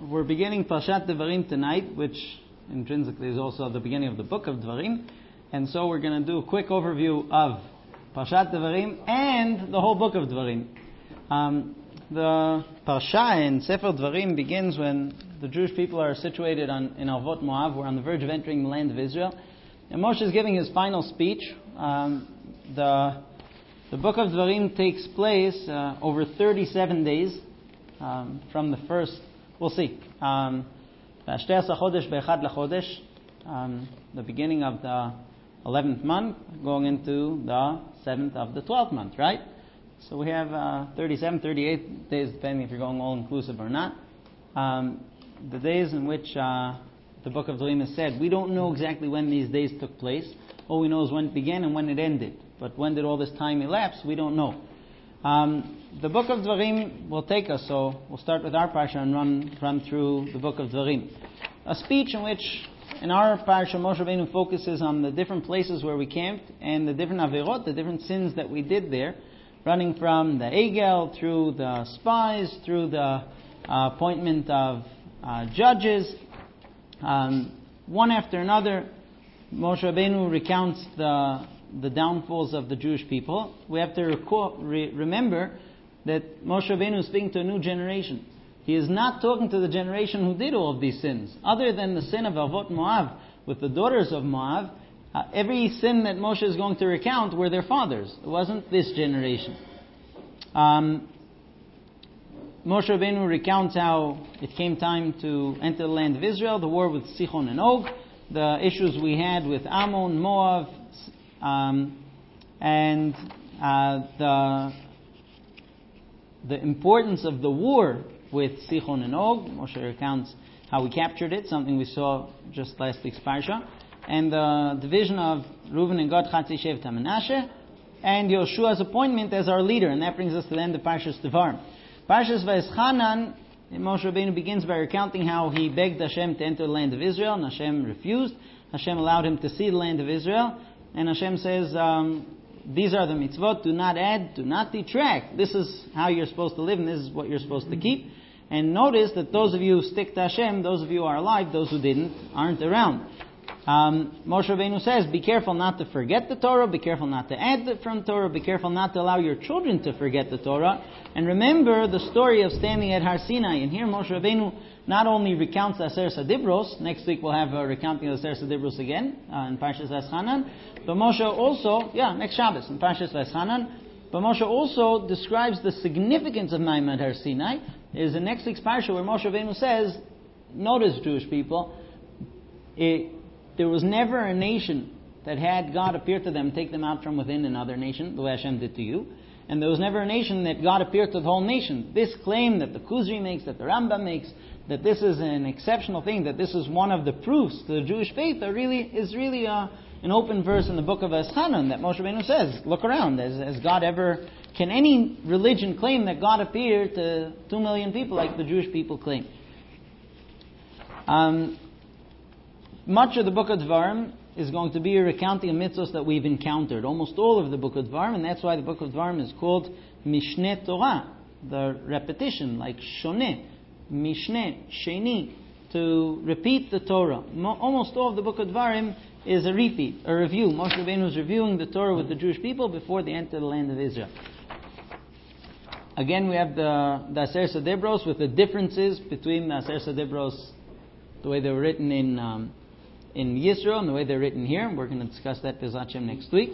we're beginning Parshat Devarim tonight, which intrinsically is also the beginning of the book of Devarim. And so we're going to do a quick overview of Parshat Devarim and the whole book of Devarim. The Parsha in Sefer Devarim begins when the Jewish people are situated in Avot Moav. We're on the verge of entering the land of Israel. And Moshe is giving his final speech. The book of Devarim takes place over 37 days from the first, we'll see, the beginning of the 11th month, going into the 7th of the 12th month, right? So we have 37, 38 days, depending if you're going all-inclusive or not. The days in which the book of Devarim is said, we don't know exactly when these days took place. All we know is when it began and when it ended. But when did all this time elapse? We don't know. The book of Devarim will take us, so we'll start with our parsha and run through the book of Devarim. A speech in which, in our parsha, Moshe Rabbeinu focuses on the different places where we camped and the different averot, the different sins that we did there, running from the Egel, through the spies, through the appointment of judges. One after another, Moshe Rabbeinu recounts the downfalls of the Jewish people. We have to remember that Moshe Rabbeinu is speaking to a new generation. He is not talking to the generation who did all of these sins. Other than the sin of Avot Moav with the daughters of Moav, every sin that Moshe is going to recount were their fathers. It wasn't this generation. Moshe Rabbeinu recounts how it came time to enter the land of Israel, the war with Sichon and Og, the issues we had with Ammon, Moab, and the importance of the war with Sichon and Og. Moshe recounts how we captured it, something we saw just last week's parsha, and the division of Reuven and Gad, Chatzi Shevet HaMenashe, and Yoshua's appointment as our leader, and that brings us to the end of Parshas Devarim. Parshas Vayeschanan, Moshe Rabbeinu begins by recounting how he begged Hashem to enter the land of Israel, and Hashem refused. Hashem allowed him to see the land of Israel, and Hashem says, these are the mitzvot, do not add, do not detract. This is how you're supposed to live, and this is what you're supposed to keep. And notice that those of you who stick to Hashem, those of you who are alive, those who didn't, aren't around. Moshe Rabbeinu says, be careful not to forget the Torah, be careful not to add from Torah, be careful not to allow your children to forget the Torah, and remember the story of standing at Har Sinai. And here Moshe Rabbeinu not only recounts the Aseret Dibros, next week we'll have a recounting of the Aseret Dibros again, in Parshas Vayeschanan, but Moshe also, next Shabbos, in Parshas Vayeschanan, but Moshe also describes the significance of Maimad Har Sinai. Is the next week's parsha where Moshe Rabbeinu says, notice Jewish people, there was never a nation that had God appear to them, take them out from within another nation, the way Hashem did to you. And there was never a nation that God appeared to the whole nation. This claim that the Kuzri makes, that the Rambam makes, that this is an exceptional thing, that this is one of the proofs to the Jewish faith, is really an open verse in the book of Vayeschanan that Moshe Rabbeinu says, look around, has God ever, can any religion claim that God appeared to 2 million people like the Jewish people claim? Much of the book of Devarim is going to be a recounting of mitzvahs that we've encountered. Almost all of the book of Devarim, and that's why the book of Devarim is called Mishneh Torah, the repetition, like Shoneh, Mishneh, Sheni, to repeat the Torah. Almost all of the book of Devarim is a repeat, a review. Moshe Rabbeinu is reviewing the Torah with the Jewish people before they enter the land of Israel. Again, we have the Aseret Dibros with the differences between the Aseret Dibros, the way they were written in Yisrael and the way they're written here. We're going to discuss that with Hashem next week.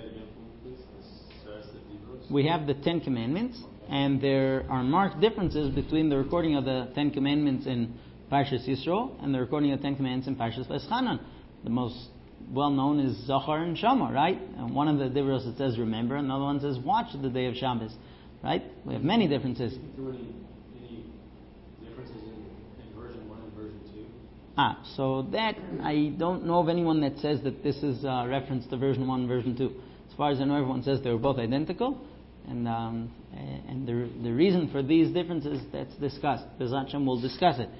We have the 10 Commandments, and there are marked differences between the recording of the 10 Commandments in Parshas Yisrael and the recording of the 10 Commandments in Parshas Vayeschanan. The most well-known is Zachar and Shamar, right? And one of the Dibros it says remember, and another one says watch the day of Shabbos, right? We have many differences. So that, I don't know of anyone that says that this is a reference to version 1 and version 2. As far as I know, everyone says they were both identical. And the reason for these differences, that's discussed. Bezrat Hashem will discuss it.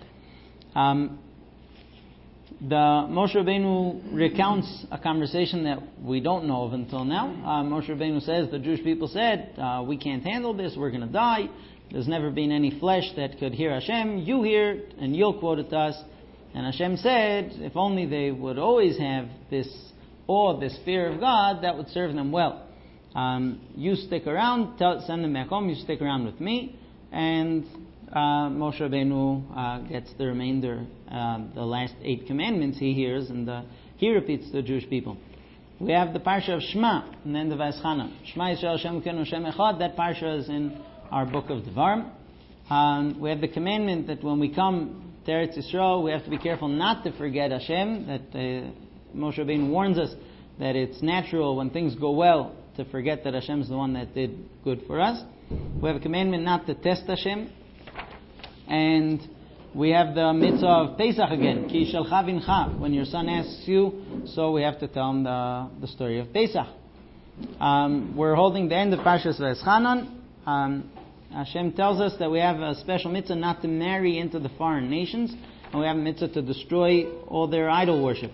The Moshe Rabbeinu recounts a conversation that we don't know of until now. Moshe Rabbeinu says, the Jewish people said, we can't handle this, we're going to die. There's never been any flesh that could hear Hashem. You hear it, and you'll quote it to us. And Hashem said, if only they would always have this awe, this fear of God, that would serve them well. You stick around, send them back home, you stick around with me. And Moshe Rabbeinu gets the remainder, the last 8 commandments he hears, and he repeats to the Jewish people. We have the parsha of Shema, and then the Vayeschanan. Shema Yisrael Hashem Elokeinu Hashem Echad. That parsha is in our book of Devarim. We have the commandment that when we come to Eretz Yisrael, we have to be careful not to forget Hashem. That Moshe Rabbeinu warns us that it's natural when things go well to forget that Hashem is the one that did good for us. We have a commandment not to test Hashem, and we have the mitzvah of Pesach again. Ki shalcha vincha. When your son asks you, so we have to tell him the story of Pesach. We're holding the end of Parshas Vayeschanan. Hashem tells us that we have a special mitzvah not to marry into the foreign nations, and we have a mitzvah to destroy all their idol worship.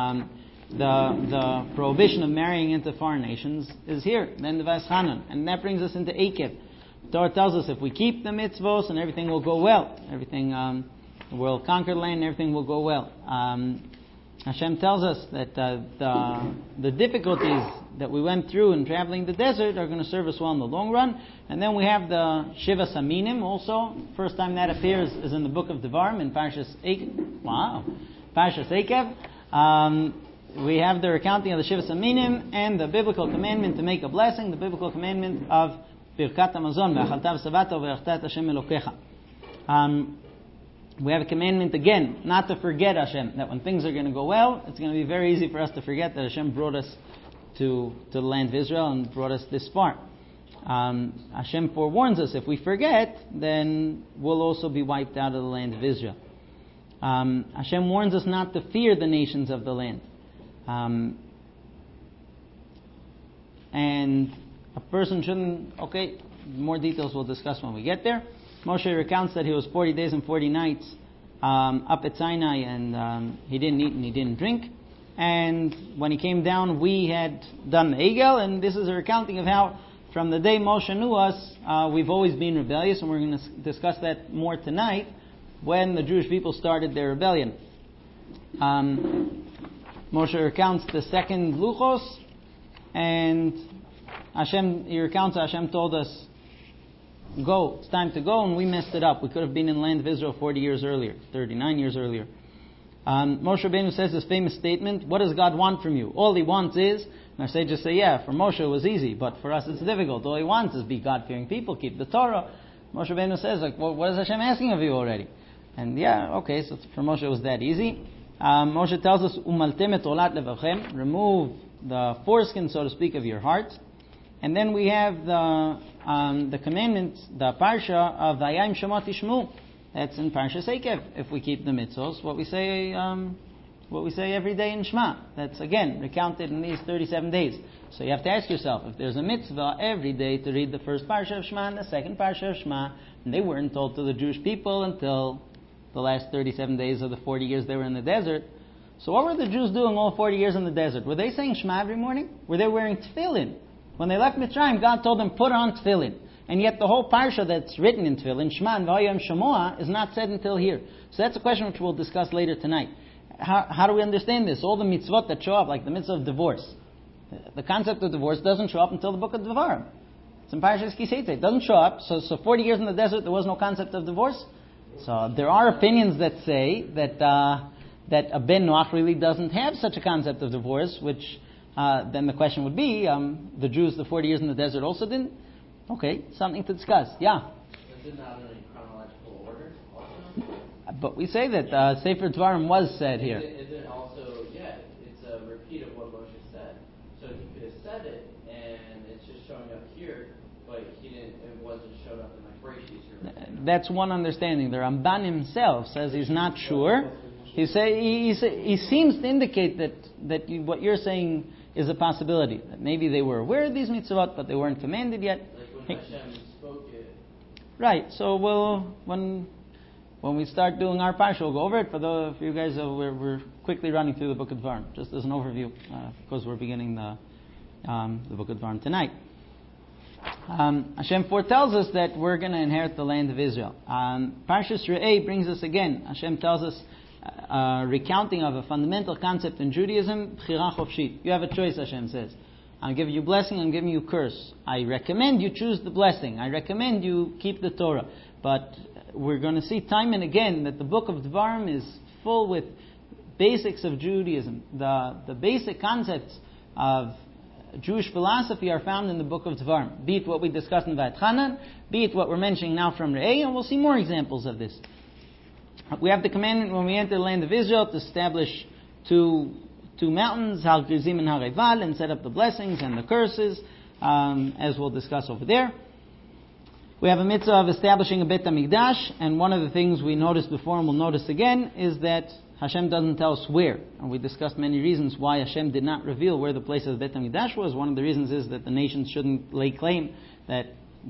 The prohibition of marrying into foreign nations is here, then the Vayeschanan, and that brings us into Eikev. The Torah tells us if we keep the mitzvos, and everything will go well. Everything will conquer the land, and everything will go well. Hashem tells us that the difficulties that we went through in traveling the desert are going to serve us well in the long run. And then we have the Shiva Saminim also. First time that appears is in the book of Devarim in Parshas Eikev. Wow. Parshas Eikev. We have the recounting of the Shiva Saminim and the biblical commandment to make a blessing, the biblical commandment of Birkat HaMazon, Ve'achalta v'savato ve'achtat Hashem Elokecha. We have a commandment again, not to forget Hashem, that when things are going to go well, it's going to be very easy for us to forget that Hashem brought us to the land of Israel and brought us this far. Hashem forewarns us, if we forget, then we'll also be wiped out of the land of Israel. Hashem warns us not to fear the nations of the land. And a person shouldn't, more details we'll discuss when we get there. Moshe recounts that he was 40 days and 40 nights up at Sinai, and he didn't eat and he didn't drink. And when he came down, we had done the Egel, and this is a recounting of how from the day Moshe knew us, we've always been rebellious, and we're going to discuss that more tonight when the Jewish people started their rebellion. Moshe recounts the second Luchos, and he recounts Hashem told us, go, it's time to go, and we messed it up. We could have been in the land of Israel 40 years earlier, 39 years earlier. Moshe Rabbeinu says this famous statement, what does God want from you? All he wants is, and our sages say, for Moshe it was easy, but for us it's difficult. All he wants is be God-fearing people, keep the Torah. Moshe Rabbeinu says, what is Hashem asking of you already? And so for Moshe it was that easy. Moshe tells us, umaltem et olat levavchem, remove the foreskin, so to speak, of your heart. And then we have the commandment, the parsha of Vayayim Shemot Tishmu. That's in Parshas Eikev. If we keep the mitzvos, what we say every day in Shema. That's again recounted in these 37 days. So you have to ask yourself, if there's a mitzvah every day to read the first parsha of Shema and the second parsha of Shema, and they weren't told to the Jewish people until the last 37 days of the 40 years they were in the desert. So what were the Jews doing all 40 years in the desert? Were they saying Shema every morning? Were they wearing tefillin? When they left Mitzrayim, God told them, put on tefillin. And yet the whole parsha that's written in tefillin, Shema and Vayayim Shemoah, is not said until here. So that's a question which we'll discuss later tonight. How do we understand this? All the mitzvot that show up, like the mitzvah of divorce. The concept of divorce doesn't show up until the book of Devarim. It's in Parshas Ki Seitzei. It doesn't show up. So 40 years in the desert, there was no concept of divorce. So there are opinions that say that a Ben Noach really doesn't have such a concept of divorce, which then the question would be, the Jews, the 40 years in the desert also didn't? Okay, something to discuss. Yeah? Is it not in any chronological order also? But we say that Sefer Dvarim was said here. Is it also, it's a repeat of what Moshe said. So he could have said it, and it's just showing up here, but it wasn't showing up in my Bereshit. That's one understanding. The Ramban himself says he's not sure. He seems to indicate that what you're saying is a possibility. That maybe they were aware of these mitzvot, but they weren't commanded yet. Like when Hashem spoke it. Right. So when we start doing our parsha, we'll go over it. For you guys, we're quickly running through the book of Dvarim, just as an overview, because we're beginning the book of Dvarim tonight. Hashem foretells us that we're going to inherit the land of Israel. Parshas Re'eh brings us again. Hashem tells us recounting of a fundamental concept in Judaism, Bchira Chofshit. You have a choice, Hashem says. I'm giving you blessing, I'm giving you curse. I recommend you choose the blessing. I recommend you keep the Torah. But we're going to see time and again that the book of Dvarim is full with basics of Judaism. The basic concepts of Jewish philosophy are found in the book of Dvarim. Be it what we discussed in Vayetchanan, be it what we're mentioning now from Re'eh, and we'll see more examples of this. We have the commandment when we enter the land of Israel to establish two mountains, Har Gerizim and Har Eival, and set up the blessings and the curses, as we'll discuss over there. We have a mitzvah of establishing a Beit HaMikdash, and one of the things we noticed before and we'll notice again is that Hashem doesn't tell us where. And we discussed many reasons why Hashem did not reveal where the place of the Beit HaMikdash was. One of the reasons is that the nations shouldn't lay claim that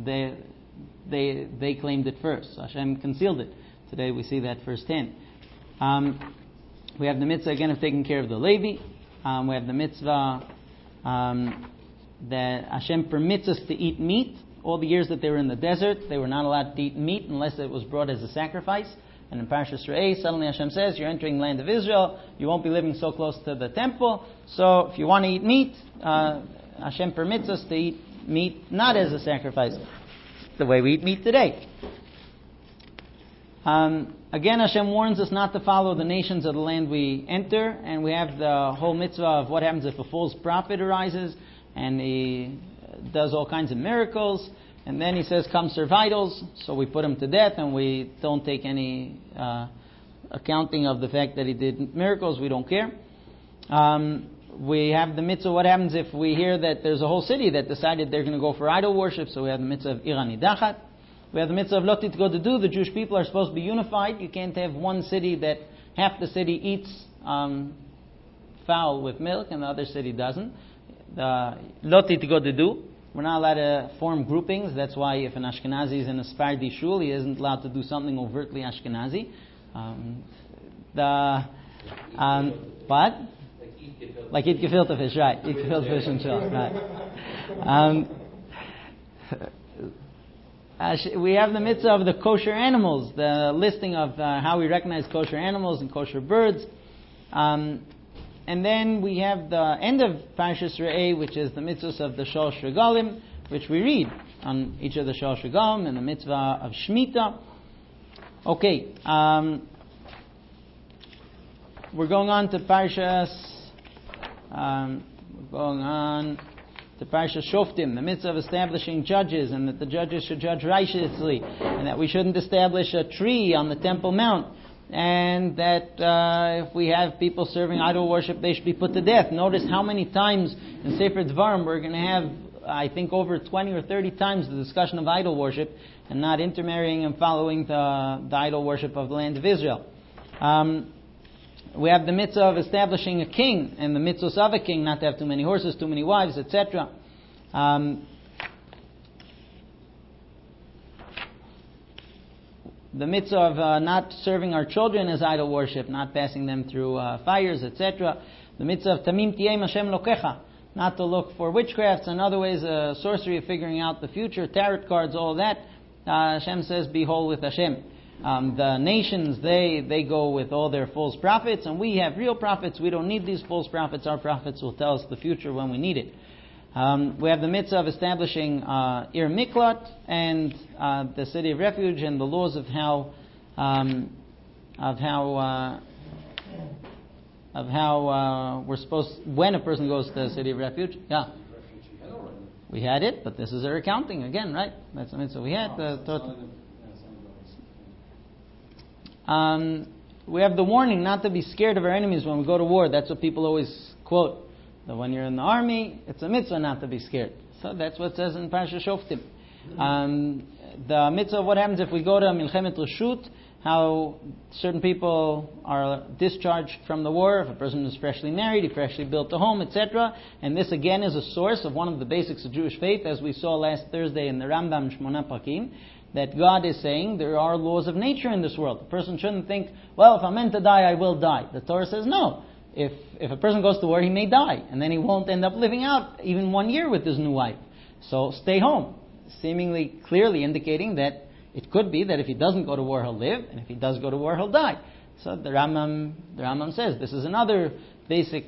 they claimed it first. So Hashem concealed it. Today we see that firsthand. We have the mitzvah again of taking care of the Levi. We have the mitzvah that Hashem permits us to eat meat. All the years that they were in the desert, they were not allowed to eat meat unless it was brought as a sacrifice. And in Parshas Re'eh, suddenly Hashem says, you're entering the land of Israel, you won't be living so close to the temple, so if you want to eat meat, Hashem permits us to eat meat not as a sacrifice, the way we eat meat today. Again, Hashem warns us not to follow the nations of the land we enter, and we have the whole mitzvah of what happens if a false prophet arises, and he does all kinds of miracles, and then he says, come serve idols, so we put him to death, and we don't take any accounting of the fact that he did miracles, we don't care. We have the mitzvah, what happens if we hear that there's a whole city that decided they're going to go for idol worship, so we have the mitzvah of Ira Nidachat. We have the mitzvah of Lo Titgodedu. The Jewish people are supposed to be unified. You can't have one city that half the city eats fowl with milk and the other city doesn't. Lo Titgodedu. We're not allowed to form groupings. That's why if an Ashkenazi is in a Sephardi shul, he isn't allowed to do something overtly Ashkenazi. But like eat gefilte fish, right? Eat gefilte fish and shell, right? We have the mitzvah of the kosher animals, the listing of how we recognize kosher animals and kosher birds. And then we have the end of Parshas Re'eh, which is the mitzvahs of the Shalosh Regalim, which we read on each of the Shalosh Regalim, and the mitzvah of Shemitah. Okay, we're going on to Parshas Shoftim, the mitzvah of establishing judges, and that the judges should judge righteously, and that we shouldn't establish a tree on the Temple Mount, and that if we have people serving idol worship, they should be put to death. Notice how many times in Sefer Dvarim we're going to have, I think, over 20 or 30 times the discussion of idol worship, and not intermarrying and following the idol worship of the land of Israel. We have the mitzvah of establishing a king, and the mitzvahs of a king, not to have too many horses, too many wives, etc. The mitzvah of not serving our children as idol worship, not passing them through fires, etc. The mitzvah of tamim tiyeh Hashem lokecha, not to look for witchcrafts and other ways, sorcery of figuring out the future, tarot cards, all that. Hashem says, be whole with Hashem. The nations, they go with all their false prophets, and we have real prophets. We don't need these false prophets. Our prophets will tell us the future when we need it. We have the mitzvah of establishing Ir Miklat and the city of refuge, and the laws of how we're supposed, when a person goes to the city of refuge. Yeah, we had it, but this is our accounting again, right? That's the mitzvah we had. We have the warning not to be scared of our enemies when we go to war. That's what people always quote. That when you're in the army, it's a mitzvah not to be scared. So that's what it says in Parashat Shoftim. The mitzvah of what happens if we go to Milchemet Reshut, how certain people are discharged from the war, if a person is freshly married, he freshly built a home, etc. And this again is a source of one of the basics of Jewish faith, as we saw last Thursday in the Rambam Shmona Prakim, that God is saying there are laws of nature in this world. A person shouldn't think, well, if I'm meant to die, I will die. The Torah says no. If a person goes to war, he may die, and then he won't end up living out even 1 year with his new wife. So stay home. seemingly clearly indicating that it could be that if he doesn't go to war, he'll live, and if he does go to war, he'll die. So the Rambam says this is another basic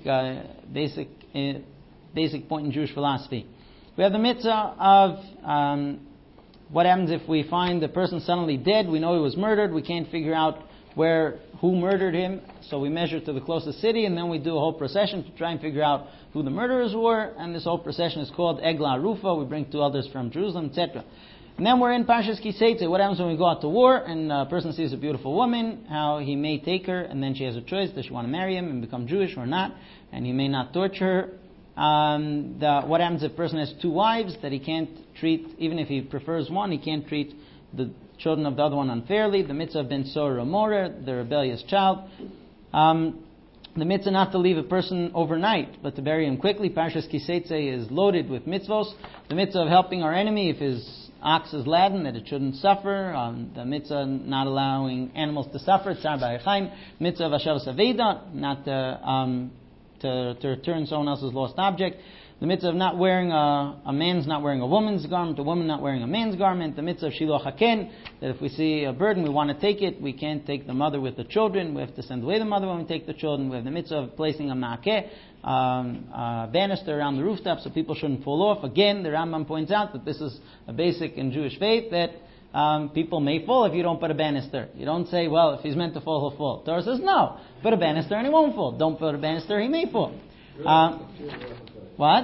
point in Jewish philosophy. We have the mitzvah of what happens if we find the person suddenly dead. We know he was murdered. We can't figure out who murdered him, so we measure to the closest city, and then we do a whole procession to try and figure out who the murderers were, and this whole procession is called Egla Arufa. We bring two elders from Jerusalem, etc. And then we're in Parshas Kiseitze. What happens when we go out to war and a person sees a beautiful woman, how he may take her, and then she has a choice, does she want to marry him and become Jewish or not, and he may not torture her. What happens if a person has two wives, that he can't treat, even if he prefers one, he can't treat the children of the other one unfairly. The mitzvah of Ben Sor Ramorer, the rebellious child. The mitzvah not to leave a person overnight, but to bury him quickly. Parshas Kiseitze is loaded with mitzvos. The mitzvah of helping our enemy if his ox is laden, that it shouldn't suffer. The mitzvah not allowing animals to suffer. Tzar b'chaim. Mitzvah of Asher Saveda, not to return someone else's lost object. The mitzvah of not wearing a man's not wearing a woman's garment, a woman not wearing a man's garment. The mitzvah of shiloh haken, that if we see a burden, we want to take it. We can't take the mother with the children. We have to send away the mother when we take the children. We have the mitzvah of placing a ma'akeh, banister around the rooftop so people shouldn't fall off. Again, the Rambam points out that this is a basic in Jewish faith, that people may fall if you don't put a banister. You don't say, well, if he's meant to fall, he'll fall. Torah says, no, put a banister and he won't fall. Don't put a banister, he may fall. What?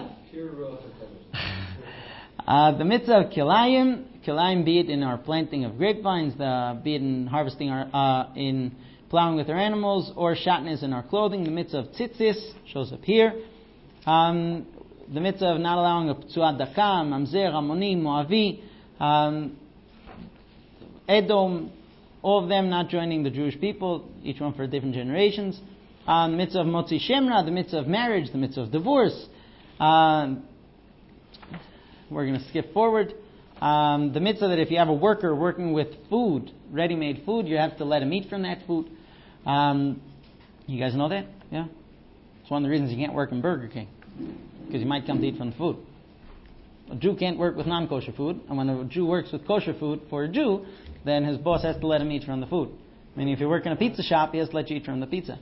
The mitzvah of kilayim, be it in our planting of grapevines, be it in harvesting in plowing with our animals, or shatnez in our clothing. The mitzvah of tzitzis shows up here. The mitzvah of not allowing a ptsuat daka, mamzer, amoni, moavi, Edom, all of them not joining the Jewish people, each one for different generations. The mitzvah of motzi shemra, the mitzvah of marriage, the mitzvah of divorce. We're going to skip forward. The mitzvah that if you have a worker working with food, ready-made food, you have to let him eat from that food. You guys know that? Yeah? It's one of the reasons you can't work in Burger King, because you might come to eat from the food. A Jew can't work with non-kosher food, and when a Jew works with kosher food for a Jew, then his boss has to let him eat from the food. Meaning if you work in a pizza shop, he has to let you eat from the pizza.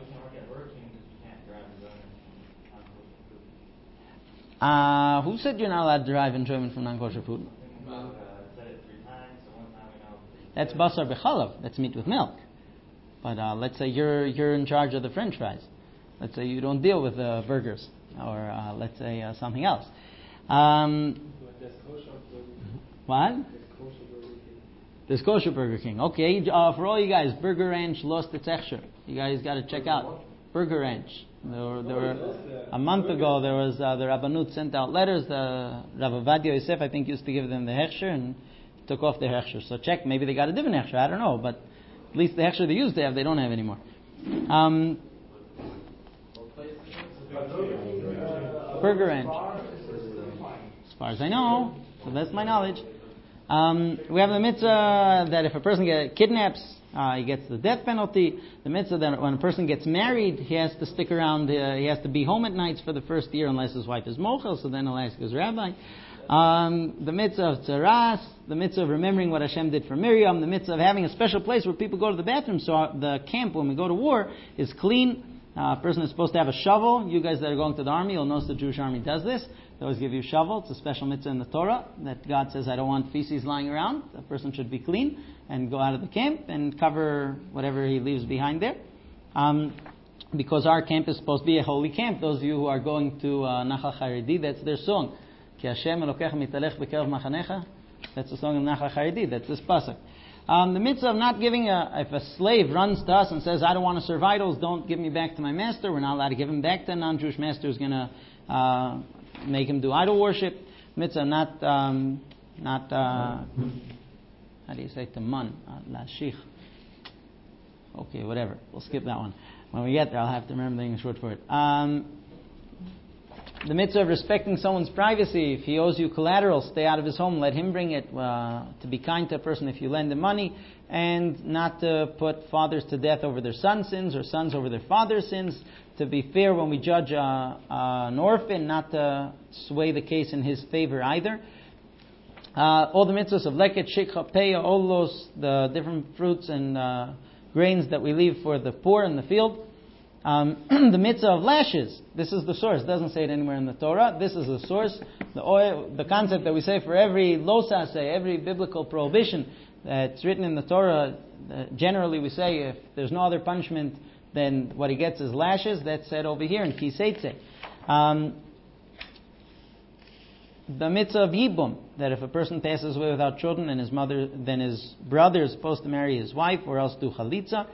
Who said you're not allowed to derive enjoyment from non-kosher food? That's basar b'chalav. That's meat with milk. But let's say you're in charge of the French fries. Let's say you don't deal with burgers, or let's say something else. What? There's kosher Burger King. Okay, for all you guys, Burger Ranch lost its hechsher. You guys got to check out Burger Ranch. There were a month ago. There was the Rabbanut sent out letters. The Rav Ovadia Yosef, I think, used to give them the hechsher and took off their hechsher. So check. Maybe they got a different hechsher. I don't know, but at least the hechsher they used to have, they don't have anymore. Burger Ranch, as far as I know, so that's my knowledge. We have the mitzvah that if a person kidnaps, he gets the death penalty. The mitzvah that when a person gets married, he has to stick around, he has to be home at nights for the first year unless his wife is mochel, so then he'll ask his rabbi. The mitzvah of tzaras, the mitzvah of remembering what Hashem did for Miriam, the mitzvah of having a special place where people go to the bathroom, so the camp when we go to war is clean. A person is supposed to have a shovel. You guys that are going to the army, you'll notice the Jewish army does this. They always give you a shovel. It's a special mitzvah in the Torah that God says, I don't want feces lying around. The person should be clean and go out of the camp and cover whatever he leaves behind there. Because our camp is supposed to be a holy camp. Those of you who are going to Nachal Charedi, that's their song. Ki Hashem Elokecha mitalech b'kerev machanecha. That's the song of Nachal Charedi. That's this pasuk. The mitzvah of not giving if a slave runs to us and says, I don't want to serve idols, don't give me back to my master. We're not allowed to give him back to a non-Jewish master who's going to make him do idol worship. Mitzvah not how do you say taman? Lashich. Okay, whatever. We'll skip that one. When we get there, I'll have to remember the English word for it. The mitzvah of respecting someone's privacy. If he owes you collateral, stay out of his home, let him bring it. To be kind to a person if you lend him money, and not to put fathers to death over their sons' sins or sons over their father's sins. To be fair when we judge an orphan, not to sway the case in his favor either. All the mitzvahs of leket, shikha, peah, all those, the different fruits and grains that we leave for the poor in the field. The mitzvah of lashes, this is the source. It doesn't say it anywhere in the Torah. This is the source. The oil, the concept that we say for every losase, every biblical prohibition that's written in the Torah, generally we say if there's no other punishment, then what he gets is lashes. That's said over here in Kiseitze. The mitzvah of yibum, that if a person passes away without children and his mother, then his brother is supposed to marry his wife or else do chalitza.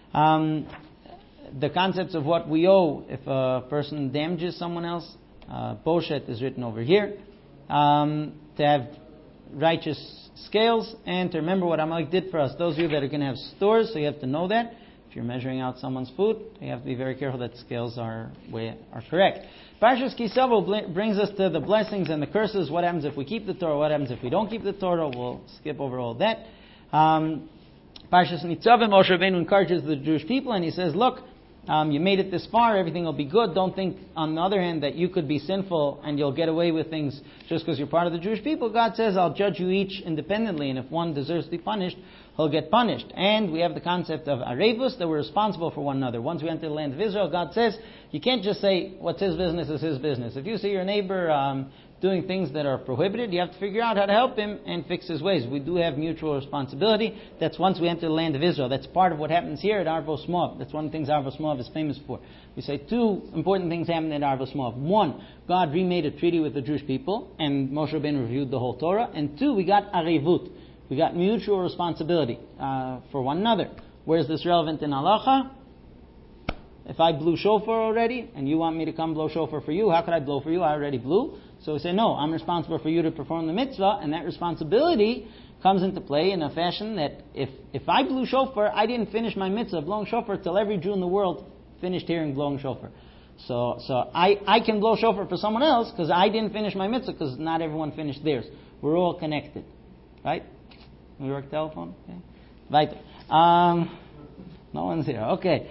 The concepts of what we owe if a person damages someone else, boshet is written over here. To have righteous scales and to remember what Amalek did for us. Those of you that are going to have stores, so you have to know that. If you're measuring out someone's food, you have to be very careful that the scales are correct. Parshas Kisavo brings us to the blessings and the curses. What happens if we keep the Torah? What happens if we don't keep the Torah? We'll skip over all that. Parshas Nitzavim, Moshe Rabbeinu encourages the Jewish people and he says, look, you made it this far, everything will be good. Don't think, on the other hand, that you could be sinful and you'll get away with things just because you're part of the Jewish people. God says, I'll judge you each independently, and if one deserves to be punished, he'll get punished. And we have the concept of arevus, that we're responsible for one another. Once we enter the land of Israel, God says, you can't just say, what's his business is his business. If you see your neighbor doing things that are prohibited, you have to figure out how to help him and fix his ways. We do have mutual responsibility. That's once we enter the land of Israel. That's part of what happens here at Arvos Moav. That's one of the things Arvos Moav is famous for. We say two important things happened at Arvos Moav. One, God remade a treaty with the Jewish people, and Moshe Rabbeinu reviewed the whole Torah. And two, we got arevut. We got mutual responsibility for one another. Where is this relevant in halacha? If I blew shofar already, and you want me to come blow shofar for you, how could I blow for you? I already blew. So we say, no, I'm responsible for you to perform the mitzvah, and that responsibility comes into play in a fashion that if I blew shofar, I didn't finish my mitzvah blowing shofar till every Jew in the world finished hearing blowing shofar. So I can blow shofar for someone else because I didn't finish my mitzvah because not everyone finished theirs. We're all connected. Right? We work telephone? Okay. Weiter. No one's here. Okay.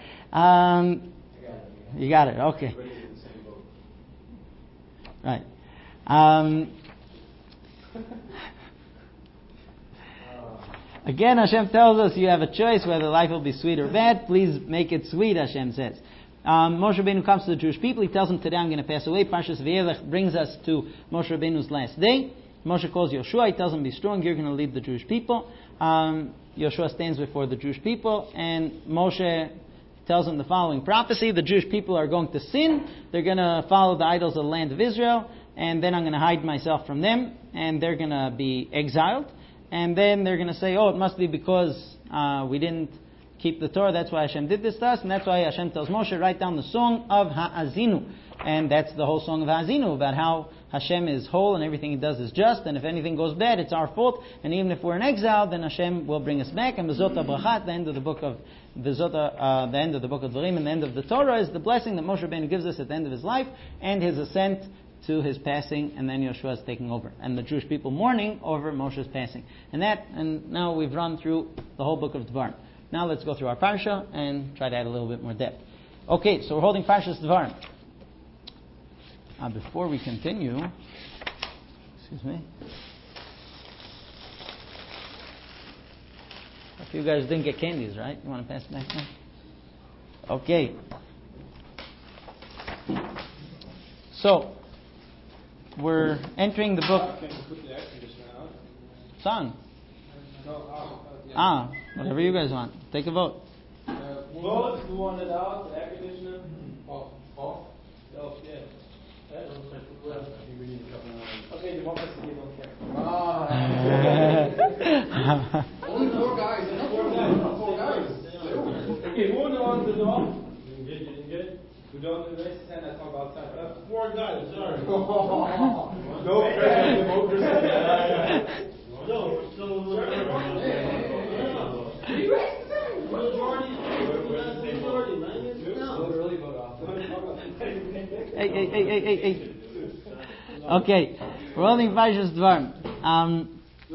You got it. Okay. Right. Again, Hashem tells us you have a choice whether life will be sweet or bad. Please make it sweet, Hashem says. Moshe Rabbeinu comes to the Jewish people. He tells them, today I'm going to pass away. Parshas V'yelech brings us to Moshe Rabbeinu's last day. Moshe calls Yoshua. He tells him, be strong, you're going to lead the Jewish people. Yoshua stands before the Jewish people, and Moshe tells them the following prophecy. The Jewish people are going to sin. They're going to follow the idols of the land of Israel, and then I'm going to hide myself from them, and they're going to be exiled. And then they're going to say, oh, it must be because we didn't keep the Torah. That's why Hashem did this to us, and that's why Hashem tells Moshe, write down the song of Ha'azinu. And that's the whole song of Ha'azinu, about how Hashem is whole and everything He does is just, and if anything goes bad, it's our fault. And even if we're in exile, then Hashem will bring us back. And Bezot HaBracha, the end of the book of the end of the book of Dvarim and the end of the Torah, is the blessing that Moshe Rabbeinu gives us at the end of his life and his ascent to his passing, and then Yoshua is taking over, and the Jewish people mourning over Moshe's passing. And now we've run through the whole book of Dvarim. Now let's go through our parsha and try to add a little bit more depth. Okay, so we're holding Parshas Dvarim. Before we continue, excuse me, a few guys didn't get candies, right? You want to pass it back now? Okay. So, we're entering the book. Son. Whatever you guys want. Take a vote. Vote who wanted out, the air conditioner. Off. Yeah. Okay, the one person you don't care. Only four guys. Four guys. Okay, who wants the dog? You didn't get it? We don't do this, and I talk outside. Four guys, sorry. No pressure, democracy. No, majority, man. No. Really vote off. Hey. Okay, we're holding Parshas Dvarim.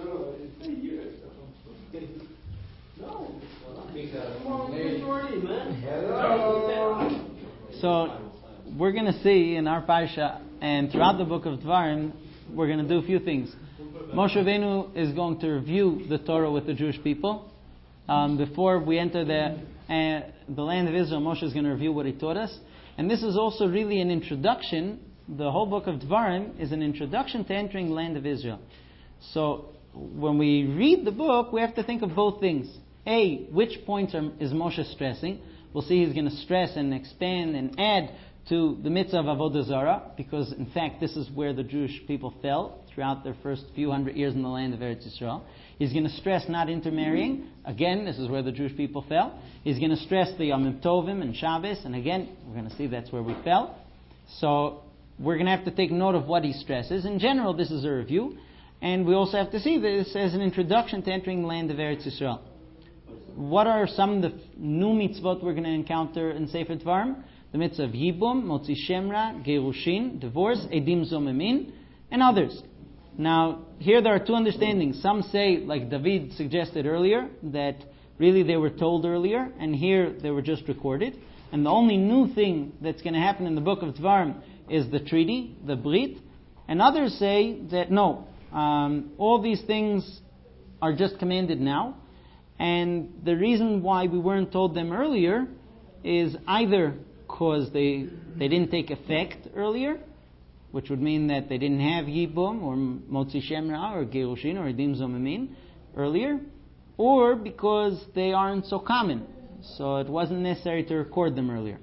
So, we're going to see in our Parsha and throughout the book of Dvarim, we're going to do a few things. Moshe Rabbeinu is going to review the Torah with the Jewish people. Before we enter the land of Israel, Moshe is going to review what he taught us. And this is also really an introduction. The whole book of Dvarim is an introduction to entering the land of Israel. So when we read the book, we have to think of both things. A, which points is Moshe stressing? We'll see he's going to stress and expand and add to the mitzvah of Avodah Zarah, because in fact this is where the Jewish people fell throughout their first few hundred years in the land of Eretz Yisrael. He's going to stress not intermarrying. Again, this is where the Jewish people fell. He's going to stress the Yom Tovim and Shabbos, and again, we're going to see that's where we fell. So we're going to have to take note of what he stresses. In general, this is a review, and we also have to see this as an introduction to entering the land of Eretz Yisrael. What are some of the new mitzvot we're going to encounter in Sefer Dvarim? The mitzvah of Yibum, Motzi Shemra, Gerushin, divorce, Edim Zomemin, and others. Now, here there are two understandings. Some say, like David suggested earlier, that really they were told earlier, and here they were just recorded. And the only new thing that's going to happen in the book of Dvarim is the treaty, the Brit. And others say that no, all these things are just commanded now. And the reason why we weren't told them earlier is either because they didn't take effect earlier, which would mean that they didn't have Yibum or Motzi Shemra or Gerushin or Edim Zomemin earlier, or because they aren't so common, so it wasn't necessary to record them earlier.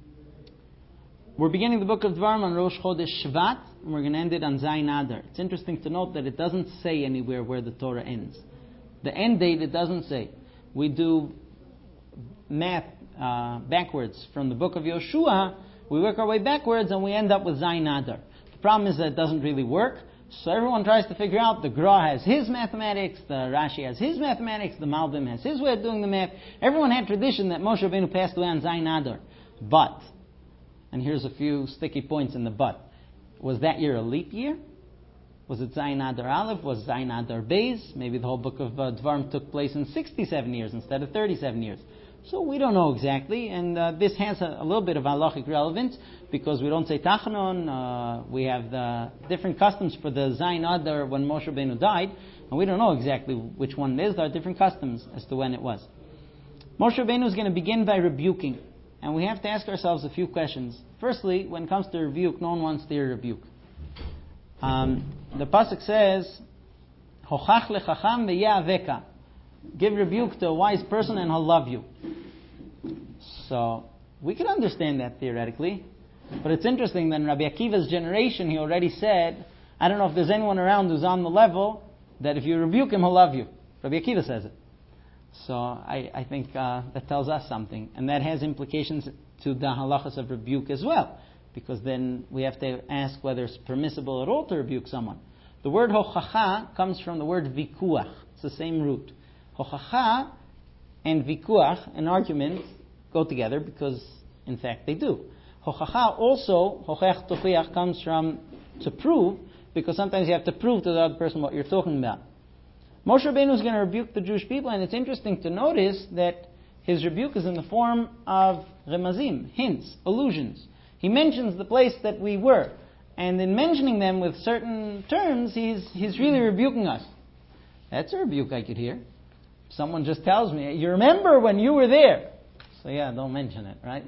We're beginning the book of Dvarim on Rosh Chodesh Shvat, and we're going to end it on Zayin Adar. It's interesting to note that it doesn't say anywhere where the Torah ends. The end date, it doesn't say. We do math backwards from the book of Yoshua. We work our way backwards and we end up with Zayin Adar. The problem is that it doesn't really work. So everyone tries to figure out, the Gra has his mathematics, the Rashi has his mathematics, the Malbim has his way of doing the math. Everyone had tradition that Moshe Rabbeinu passed away on Zayin Adar. But, and here's a few sticky points in the but, was that year a leap year? Was it Zayin Adar Aleph? Was Zayin Adar Beis? Maybe the whole book of Dvarim took place in 67 years instead of 37 years. So we don't know exactly, and this has a little bit of halachic relevance, because we don't say Tachanon, we have the different customs for the Zayin Adar when Moshe Rabbeinu died, and we don't know exactly which one it is. There are different customs as to when it was. Moshe Rabbeinu is going to begin by rebuking, and we have to ask ourselves a few questions. Firstly, when it comes to rebuke, no one wants to hear rebuke. The pasuk says, "Hochach lechacham ve'ya'aveka." Give rebuke to a wise person and he'll love you. So we can understand that theoretically, but it's interesting that in Rabbi Akiva's generation, he already said, I don't know if there's anyone around who's on the level that if you rebuke him, he'll love you. Rabbi Akiva says it. So I think that tells us something, and that has implications to the halachas of rebuke as well, because then we have to ask whether it's permissible at all to rebuke someone. The word hochacha comes from the word vikuach. It's the same root. Hochacha and vikuach, an argument, go together because, in fact, they do. Hochacha also, hochech tochiach, comes from to prove, because sometimes you have to prove to the other person what you're talking about. Moshe Rabbeinu is going to rebuke the Jewish people, and it's interesting to notice that his rebuke is in the form of remazim, hints, allusions. He mentions the place that we were, and in mentioning them with certain terms, he's really rebuking us. That's a rebuke I could hear. Someone just tells me, you remember when you were there. So yeah, don't mention it, right?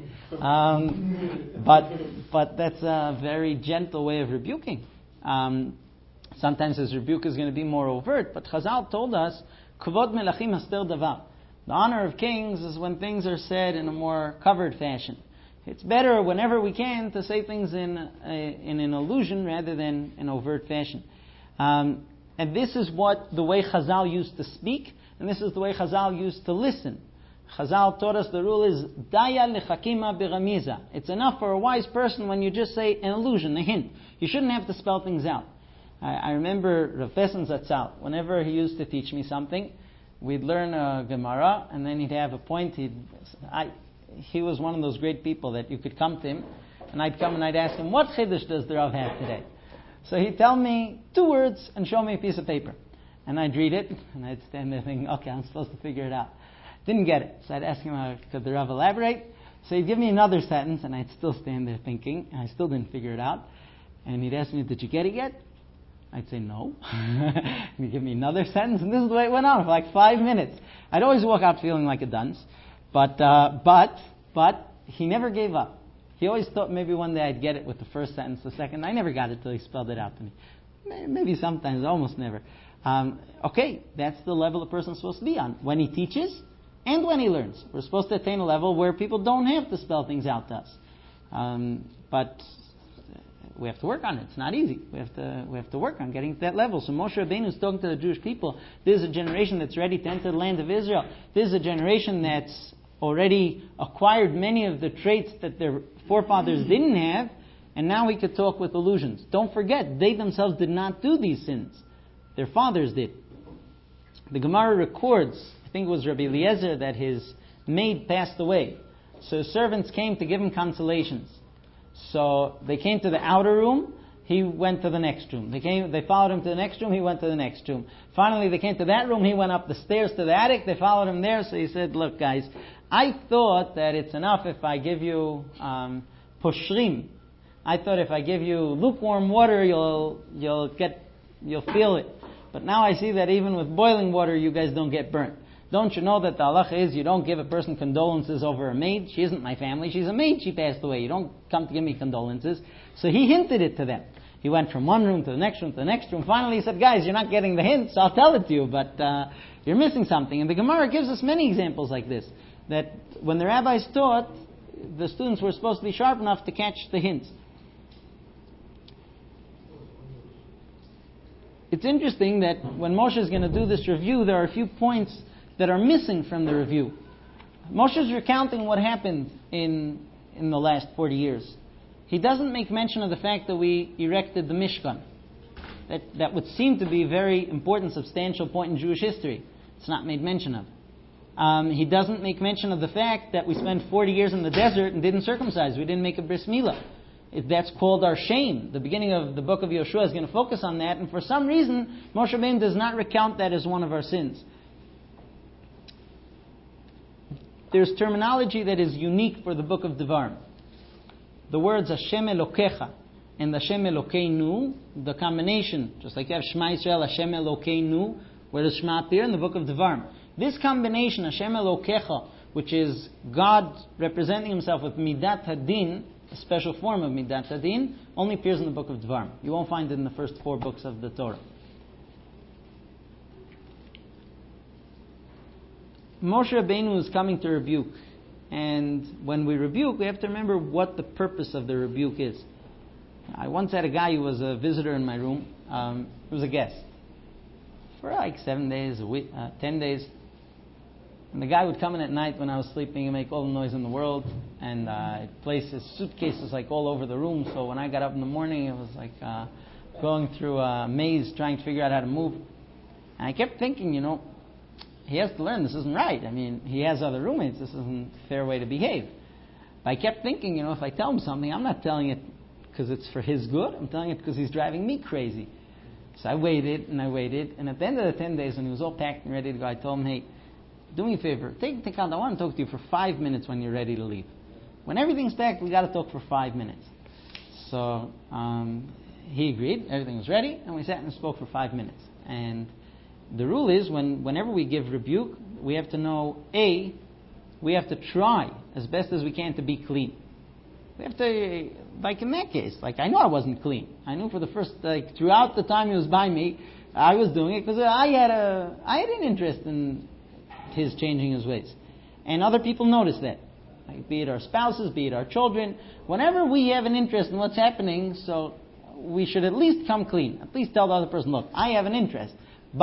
But that's a very gentle way of rebuking. Sometimes his rebuke is going to be more overt, but Chazal told us, Kavod melachim haster davar. The honor of kings is when things are said in a more covered fashion. It's better whenever we can to say things in an allusion rather than in overt fashion. And this is the way Chazal used to speak, and this is the way Chazal used to listen. Chazal taught us the rule is Daya lechakima biramiza. It's enough for a wise person when you just say an allusion, a hint. You shouldn't have to spell things out. I remember Rav Pesach Zatzal, whenever he used to teach me something, we'd learn a Gemara, and then he'd have a point. He was one of those great people that you could come to him, and I'd come and I'd ask him, what chiddush does the Rav have today? So he'd tell me 2 words and show me a piece of paper. And I'd read it, and I'd stand there thinking, okay, I'm supposed to figure it out. Didn't get it. So I'd ask him, could the Rav elaborate? So he'd give me another sentence, and I'd still stand there thinking, and I still didn't figure it out. And he'd ask me, did you get it yet? I'd say no. You give me another sentence, and this is the way it went on for like 5 minutes. I'd always walk out feeling like a dunce, but he never gave up. He always thought maybe one day I'd get it with the first sentence, the second. I never got it till he spelled it out to me. Maybe sometimes, almost never. Okay, that's the level a person's supposed to be on when he teaches and when he learns. We're supposed to attain a level where people don't have to spell things out to us. But we have to work on it. It's not easy. We have to work on getting to that level. So Moshe Rabbeinu is talking to the Jewish people. This is a generation that's ready to enter the land of Israel. This is a generation that's already acquired many of the traits that their forefathers didn't have, and now we could talk with illusions. Don't forget, they themselves did not do these sins. Their fathers did. The Gemara records, I think it was Rabbi Eliezer, that his maid passed away. So his servants came to give him consolations. So they came to the outer room, he went to the next room. They followed him to the next room, he went to the next room. Finally they came to that room, he went up the stairs to the attic, they followed him there, so he said, look guys, I thought that it's enough if I give you poshrim. I thought if I give you lukewarm water, you'll feel it. But now I see that even with boiling water, you guys don't get burnt. Don't you know that the halacha is you don't give a person condolences over a maid? She isn't my family. She's a maid. She passed away. You don't come to give me condolences. So he hinted it to them. He went from one room to the next room to the next room. Finally he said, guys, you're not getting the hints. I'll tell it to you, but you're missing something. And the Gemara gives us many examples like this. That when the rabbis taught, the students were supposed to be sharp enough to catch the hints. It's interesting that when Moshe is going to do this review, there are a few points that are missing from the review. Moshe is recounting what happened in the last 40 years. He doesn't make mention of the fact that we erected the Mishkan. That would seem to be a very important, substantial point in Jewish history. It's not made mention of. He doesn't make mention of the fact that we spent 40 years in the desert and didn't circumcise. We didn't make a bris milah. That's called our shame. The beginning of the book of Yoshua is going to focus on that, and for some reason, Moshe Rabbeinu does not recount that as one of our sins. There's terminology that is unique for the book of Devarim. The words Hashem Elokecha and Hashem Elokeinu, the combination, just like you have Shema Yisrael, Hashem Elokeinu, where does Shema appear? In the book of Devarim. This combination, Hashem Elokecha, which is God representing himself with Midat Hadin, a special form of Midat Hadin, only appears in the book of Devarim. You won't find it in the first 4 books of the Torah. Moshe Rabbeinu is coming to rebuke. And when we rebuke, we have to remember what the purpose of the rebuke is. I once had a guy who was a visitor in my room. He was a guest. For like 7 days, a week, 10 days. And the guy would come in at night when I was sleeping and make all the noise in the world. And place his suitcases like all over the room. So when I got up in the morning, it was like going through a maze trying to figure out how to move. And I kept thinking, he has to learn this isn't right. I mean, he has other roommates. This isn't a fair way to behave. But I kept thinking, if I tell him something, I'm not telling it because it's for his good. I'm telling it because he's driving me crazy. So I waited. And at the end of the 10 days, when he was all packed and ready to go, I told him, hey, do me a favor. Take out. I want to talk to you for 5 minutes when you're ready to leave. When everything's packed, we got to talk for 5 minutes. So he agreed. Everything was ready. And we sat and spoke for 5 minutes. And the rule is, whenever we give rebuke, we have to know, we have to try as best as we can to be clean. We have to, like in that case, I know I wasn't clean. I knew for the first, throughout the time he was by me, I was doing it because I had an interest in his changing his ways. And other people notice that. Be it our spouses, be it our children. Whenever we have an interest in what's happening, so we should at least come clean. At least tell the other person, look, I have an interest.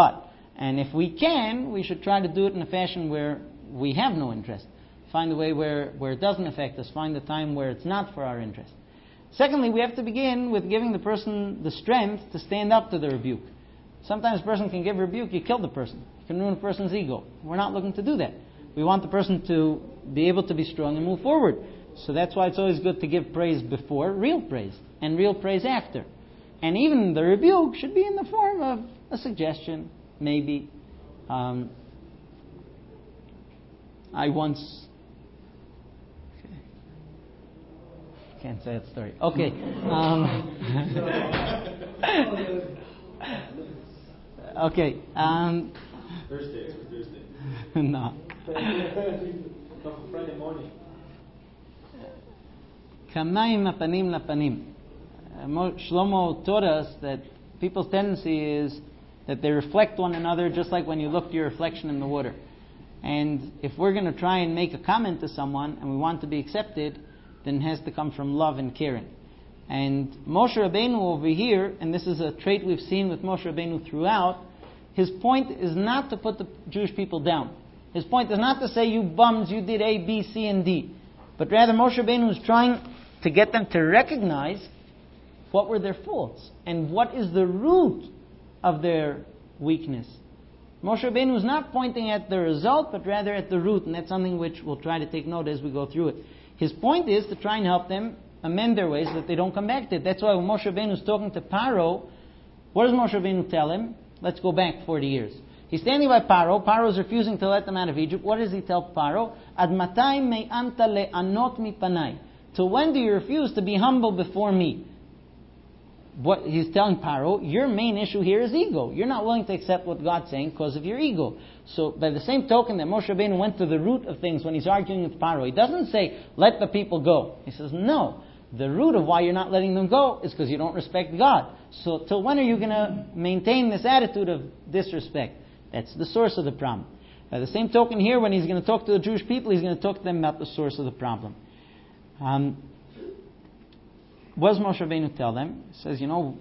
And if we can, we should try to do it in a fashion where we have no interest. Find a way where it doesn't affect us. Find a time where it's not for our interest. Secondly, we have to begin with giving the person the strength to stand up to the rebuke. Sometimes a person can give rebuke, you kill the person. You can ruin a person's ego. We're not looking to do that. We want the person to be able to be strong and move forward. So that's why it's always good to give praise before real praise, and real praise after. And even the rebuke should be in the form of a suggestion. Maybe. I once... Okay. Can't say that story. Okay. Okay. Thursday. No. Friday morning. Kamayim apanim lapanim. Shlomo taught us that people's tendency is that they reflect one another just like when you look to your reflection in the water. And if we're going to try and make a comment to someone and we want to be accepted, then it has to come from love and caring. And Moshe Rabbeinu over here, and this is a trait we've seen with Moshe Rabbeinu throughout, his point is not to put the Jewish people down. His point is not to say, you bums, you did A, B, C, and D. But rather, Moshe Rabbeinu is trying to get them to recognize what were their faults and what is the root of their weakness. Moshe Rabbeinu is not pointing at the result, but rather at the root, and that's something which we'll try to take note as we go through it. His point is to try and help them amend their ways so that they don't come back to it. That's why when Moshe Rabbeinu is talking to Paro, what does Moshe Rabbeinu tell him? Let's go back 40 years. He's standing by Paro. Paro is refusing to let them out of Egypt. What does he tell Paro? Ad matai me'anta le'anot mipanai. Till when do you refuse to be humble before me? What he's telling Paro, your main issue here is ego. You're not willing to accept what God's saying because of your ego. So by the same token that Moshe Rabbeinu went to the root of things when he's arguing with Paro, he doesn't say, let the people go. He says, no. The root of why you're not letting them go is because you don't respect God. So till when are you going to maintain this attitude of disrespect? That's the source of the problem. By the same token here, when he's going to talk to the Jewish people, he's going to talk to them about the source of the problem. What does Moshe Rabbeinu tell them? He says,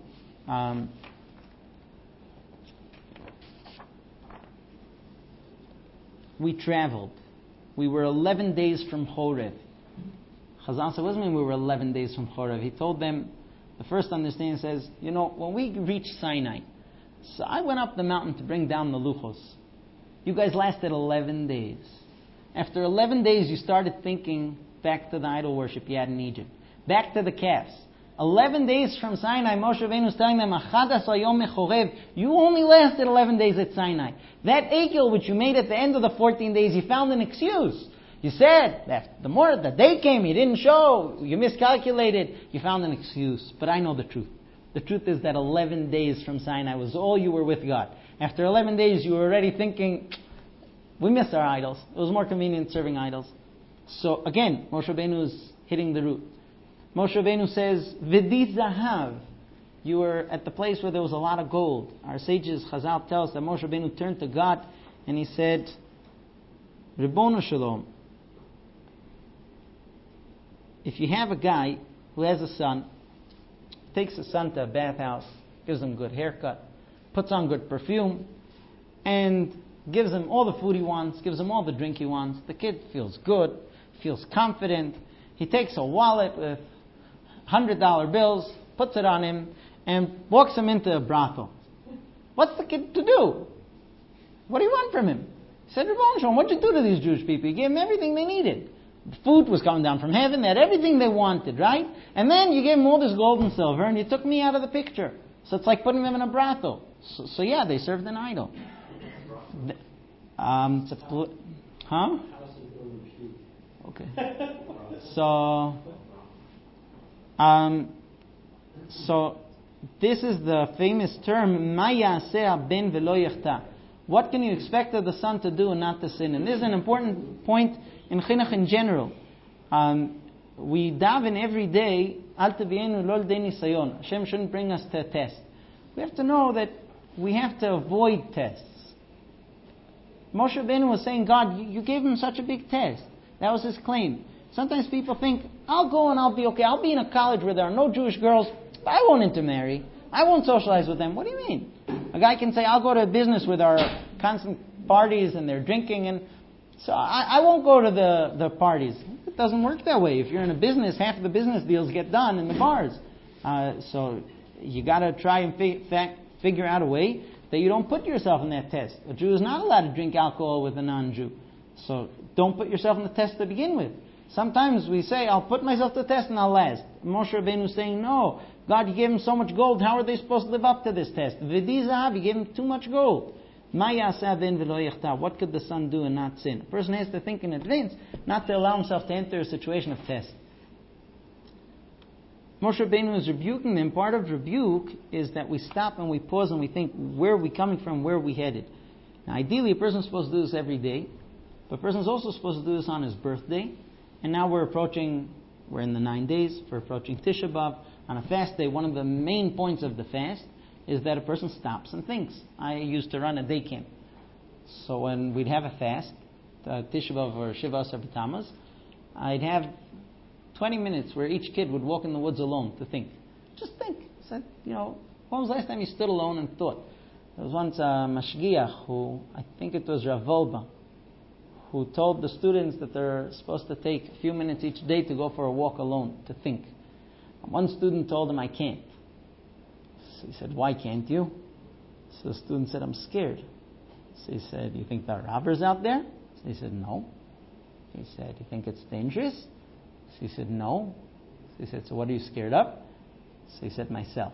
we traveled. We were 11 days from Horeb. Chazal said, what does it mean we were 11 days from Horeb? He told them, the first understanding says, when we reached Sinai, so I went up the mountain to bring down the Luchos. You guys lasted 11 days. After 11 days, you started thinking back to the idol worship you had in Egypt. Back to the calves. 11 days from Sinai, Moshe Rabbeinu is telling them, you only lasted 11 days at Sinai. That Egel which you made at the end of the 14 days, you found an excuse. You said that the day came, you didn't show, you miscalculated, you found an excuse. But I know the truth. The truth is that 11 days from Sinai was all you were with God. After 11 days, you were already thinking, we miss our idols. It was more convenient serving idols. So again, Moshe Rabbeinu is hitting the root. Moshe Rabbeinu says, V'di zahav. You were at the place where there was a lot of gold. Our sages, Chazal, tell us that Moshe Rabbeinu turned to God and he said, Ribono Shalom. If you have a guy who has a son, takes his son to a bathhouse, gives him a good haircut, puts on good perfume, and gives him all the food he wants, gives him all the drink he wants, the kid feels good, feels confident. He takes a wallet with $100 bills, puts it on him, and walks him into a brothel. What's the kid to do? What do you want from him? He said, Ribono Shalom, what'd you do to these Jewish people? You gave them everything they needed. The food was coming down from heaven. They had everything they wanted, right? And then you gave them all this gold and silver, and you took me out of the picture. So it's like putting them in a brothel. So yeah, they served an idol. Okay. So this is the famous term, Ma ya'aseh ben velo yachta. What can you expect of the son to do and not to sin? And this is an important point in chinuch in general. We daven every day, Al tevienu lo l'dei nisayon. Hashem shouldn't bring us to a test. We have to know that we have to avoid tests. Moshe Rabbeinu was saying, God, you gave him such a big test. That was his claim. Sometimes people think, I'll go and I'll be okay. I'll be in a college where there are no Jewish girls, but I won't intermarry. I won't socialize with them. What do you mean? A guy can say, I'll go to a business where there are constant parties and they're drinking, and so I won't go to the parties. It doesn't work that way. If you're in a business, half of the business deals get done in the bars. So you got to try and figure out a way that you don't put yourself in that test. A Jew is not allowed to drink alcohol with a non-Jew. So don't put yourself in the test to begin with. Sometimes we say, I'll put myself to the test and I'll last. Moshe Rabbeinu is saying, no, God, you gave him so much gold, how are they supposed to live up to this test? V'di zahav, you gave him too much gold. Ma ya'aseh ben velo yachta. What could the son do and not sin? A person has to think in advance, not to allow himself to enter a situation of test. Moshe Rabbeinu is rebuking them. Part of rebuke is that we stop and we pause and we think, where are we coming from, where are we headed? Now, ideally, a person's supposed to do this every day, but a person's also supposed to do this on his birthday. And now we're in the 9 days, we're approaching Tisha B'Av. On a fast day, one of the main points of the fast is that a person stops and thinks. I used to run a day camp. So when we'd have a fast, Tisha B'Av or Shiva Asar B'Tammuz, I'd have 20 minutes where each kid would walk in the woods alone to think. Just think. Said, when was the last time you stood alone and thought? There was once a mashgiach who, I think it was Rav Wolba, who told the students that they're supposed to take a few minutes each day to go for a walk alone, to think. And one student told him, I can't. So he said, why can't you? So the student said, I'm scared. So he said, you think there are robbers out there? So he said, no. He said, you think it's dangerous? So he said, no. So he said, so what are you scared of? So he said, myself.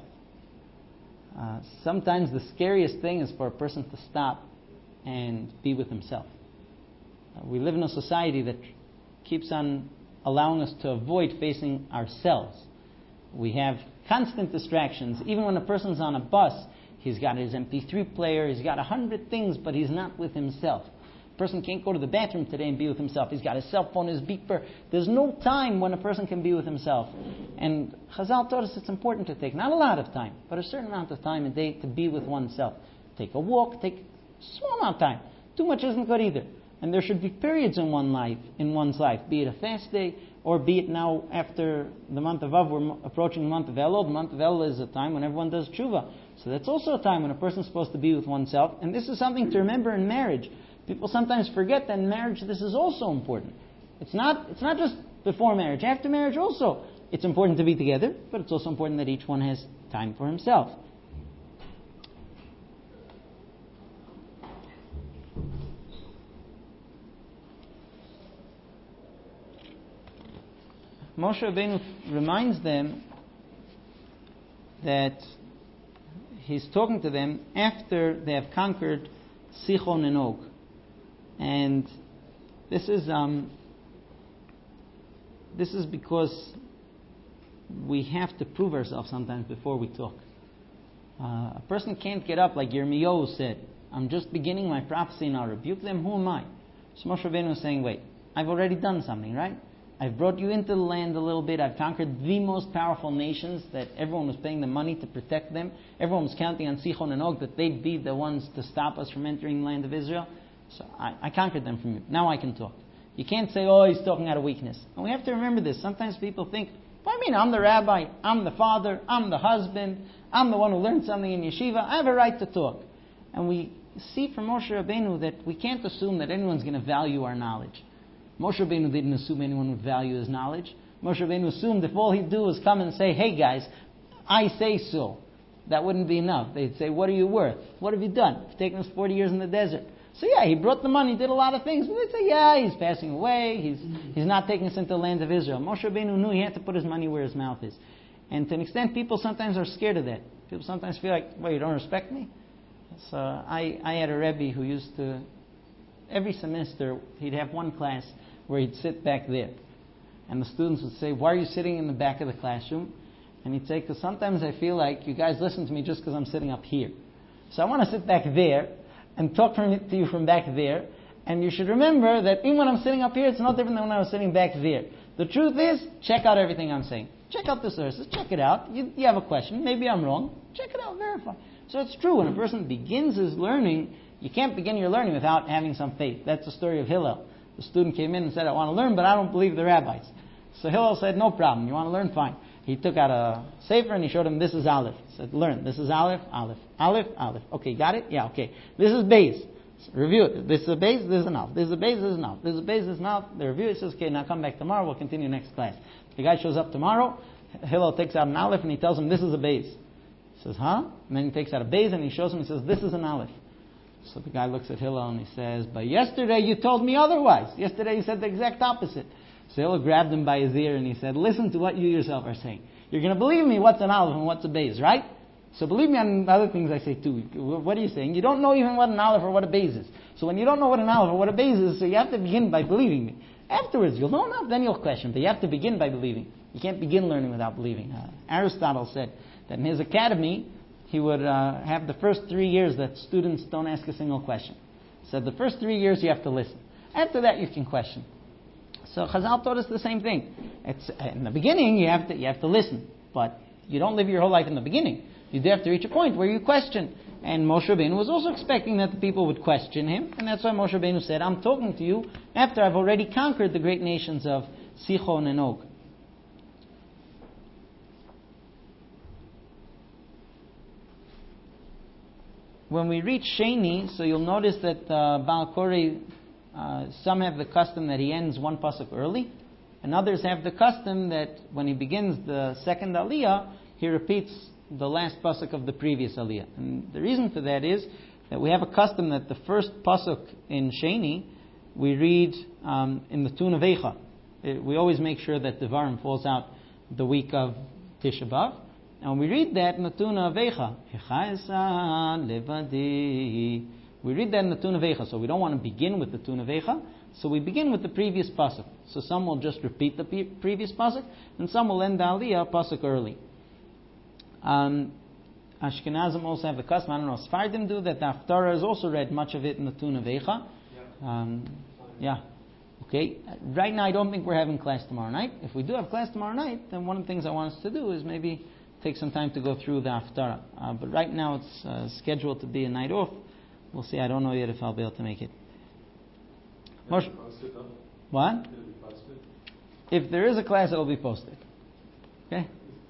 Sometimes the scariest thing is for a person to stop and be with himself. We live in a society that keeps on allowing us to avoid facing ourselves. We have constant distractions. Even when a person's on a bus, he's got his MP3 player, he's got 100 things, but he's not with himself. A person can't go to the bathroom today and be with himself. He's got his cell phone, his beeper. There's no time when a person can be with himself. And Chazal taught us it's important to take, not a lot of time, but a certain amount of time a day to be with oneself. Take a walk, take a small amount of time. Too much isn't good either. And there should be periods in one's life, be it a fast day, or be it now after the month of Av, we're approaching the month of Elul. The month of Elul is a time when everyone does tshuva. So that's also a time when a person's supposed to be with oneself. And this is something to remember in marriage. People sometimes forget that in marriage this is also important. It's not just before marriage. After marriage also, it's important to be together, but it's also important that each one has time for himself. Moshe Rabbeinu reminds them that he's talking to them after they have conquered Sichon and Og. And this is because we have to prove ourselves sometimes before we talk. A person can't get up like Yirmiyahu said, I'm just beginning my prophecy and I'll rebuke them. Who am I? So Moshe Rabbeinu is saying, wait, I've already done something, right? I've brought you into the land a little bit. I've conquered the most powerful nations that everyone was paying the money to protect them. Everyone was counting on Sichon and Og that they'd be the ones to stop us from entering the land of Israel. So I conquered them from you. Now I can talk. You can't say, oh, he's talking out of weakness. And we have to remember this. Sometimes people think, what do you mean? I'm the rabbi, I'm the father, I'm the husband, I'm the one who learned something in yeshiva. I have a right to talk. And we see from Moshe Rabbeinu that we can't assume that anyone's going to value our knowledge. Moshe Rabbeinu didn't assume anyone would value his knowledge. Moshe Rabbeinu assumed if all he'd do was come and say, hey guys, I say so, that wouldn't be enough. They'd say, what are you worth? What have you done? You've taken us 40 years in the desert. So yeah, he brought the money, did a lot of things. But they'd say, yeah, he's passing away. He's not taking us into the land of Israel. Moshe Rabbeinu knew he had to put his money where his mouth is. And to an extent, people sometimes are scared of that. People sometimes feel like, well, you don't respect me? So I had a Rebbe who used to, every semester, he'd have one class where he'd sit back there. And the students would say, why are you sitting in the back of the classroom? And he'd say, because sometimes I feel like you guys listen to me just because I'm sitting up here. So I want to sit back there and talk to you from back there. And you should remember that even when I'm sitting up here, it's no different than when I was sitting back there. The truth is, check out everything I'm saying. Check out the sources. Check it out. You have a question. Maybe I'm wrong. Check it out. Verify. So it's true. When a person begins his learning, you can't begin your learning without having some faith. That's the story of Hillel. The student came in and said, I want to learn, but I don't believe the rabbis. So Hillel said, no problem. You want to learn? Fine. He took out a sefer and he showed him, this is Aleph. He said, learn. This is Aleph, Aleph, Aleph, Aleph. Okay, got it? Yeah, okay. This is Beis. So review it. This is a Beis, this is an Aleph. This is a Beis, this is an Aleph. This is a Beis, this is an Aleph. They review it. He says, okay, now come back tomorrow. We'll continue next class. The guy shows up tomorrow. Hillel takes out an Aleph and he tells him, this is a Beis. He says, huh? And then he takes out a Beis and he shows him, he says, this is an Aleph. So the guy looks at Hillel and he says, but yesterday you told me otherwise. Yesterday you said the exact opposite. So Hillel grabbed him by his ear and he said, listen to what you yourself are saying. You're going to believe me what's an Aleph and what's a Beis, right? So believe me on other things I say too. What are you saying? You don't know even what an Aleph or what a Beis is. So when you don't know what an Aleph or what a Beis is, so you have to begin by believing me. Afterwards, you'll know enough, then you'll question. But you have to begin by believing. You can't begin learning without believing. Aristotle said that in his academy, he would have the first 3 years that students don't ask a single question. He said the first 3 years you have to listen. After that, you can question. So Chazal taught us the same thing. It's in the beginning you have to listen, but you don't live your whole life in the beginning. You do have to reach a point where you question. And Moshe Rabbeinu was also expecting that the people would question him, and that's why Moshe Rabbeinu said, "I'm talking to you after I've already conquered the great nations of Sichon and Og." When we reach Sheni, so you'll notice that Baal Koreh, some have the custom that he ends one pasuk early, and others have the custom that when he begins the second aliyah, he repeats the last pasuk of the previous aliyah. And the reason for that is that we have a custom that the first pasuk in Sheni we read in the Tun of Eicha. We always make sure that the Devarim falls out the week of Tisha B'Av, and we read that in the Tun of Eicha. We read that in the Tun of Eicha, so we don't want to begin with the Tun of Eicha, so we begin with the previous pasuk. So some will just repeat the previous pasuk, and some will end the aliyah pasuk early. Ashkenazim also have the custom, I don't know, Sephardim do, that the Haftarah is also read, much of it in the Tun of Eicha. Okay. Right now I don't think we're having class tomorrow night. If we do have class tomorrow night, then one of the things I want us to do is maybe take some time to go through the Haftarah. But right now it's scheduled to be a night off. We'll see. I don't know yet if I'll be able to make it. What? If there is a class, it will be posted. Okay?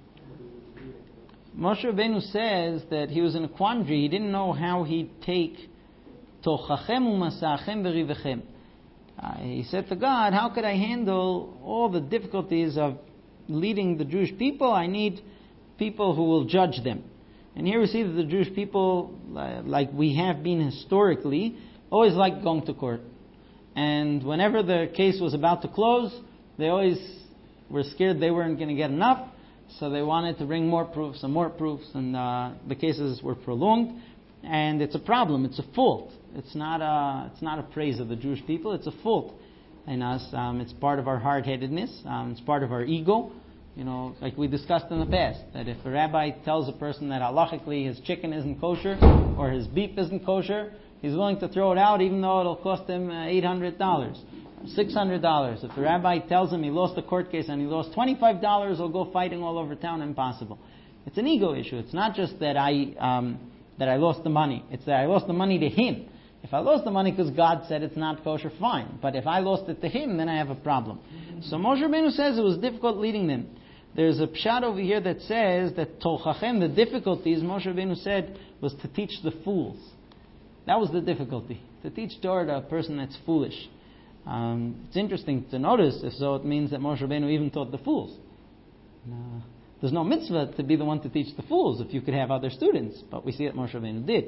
Moshe Rabbeinu says that he was in a quandary. He didn't know how he'd take Tochachem u'masachem v'rivechem. He said to God, how could I handle all the difficulties of leading the Jewish people? I need people who will judge them. And here we see that the Jewish people, like we have been historically, always liked going to court. And whenever the case was about to close, they always were scared they weren't going to get enough. So they wanted to bring more proofs, and the cases were prolonged. And it's a problem. It's a fault. It's not a praise of the Jewish people. It's a fault in us. It's part of our hard-headedness. It's part of our ego. You know, like we discussed in the past, that if a rabbi tells a person that halachically his chicken isn't kosher or his beef isn't kosher, he's willing to throw it out even though it'll cost him $800, $600. If the rabbi tells him he lost a court case and he lost $25, he'll go fighting all over town. Impossible. It's an ego issue. It's not just that I lost the money. It's that I lost the money to him. If I lost the money because God said it's not kosher, fine. But if I lost it to him, then I have a problem. So Moshe Rabbeinu says it was difficult leading them. There's a pshat over here that says that Tochachem, the difficulties, Moshe Rabbeinu said, was to teach the fools. That was the difficulty. To teach Torah to a person that's foolish. It's interesting to notice, if so, it means that Moshe Rabbeinu even taught the fools. There's no mitzvah to be the one to teach the fools if you could have other students, but we see that Moshe Rabbeinu did.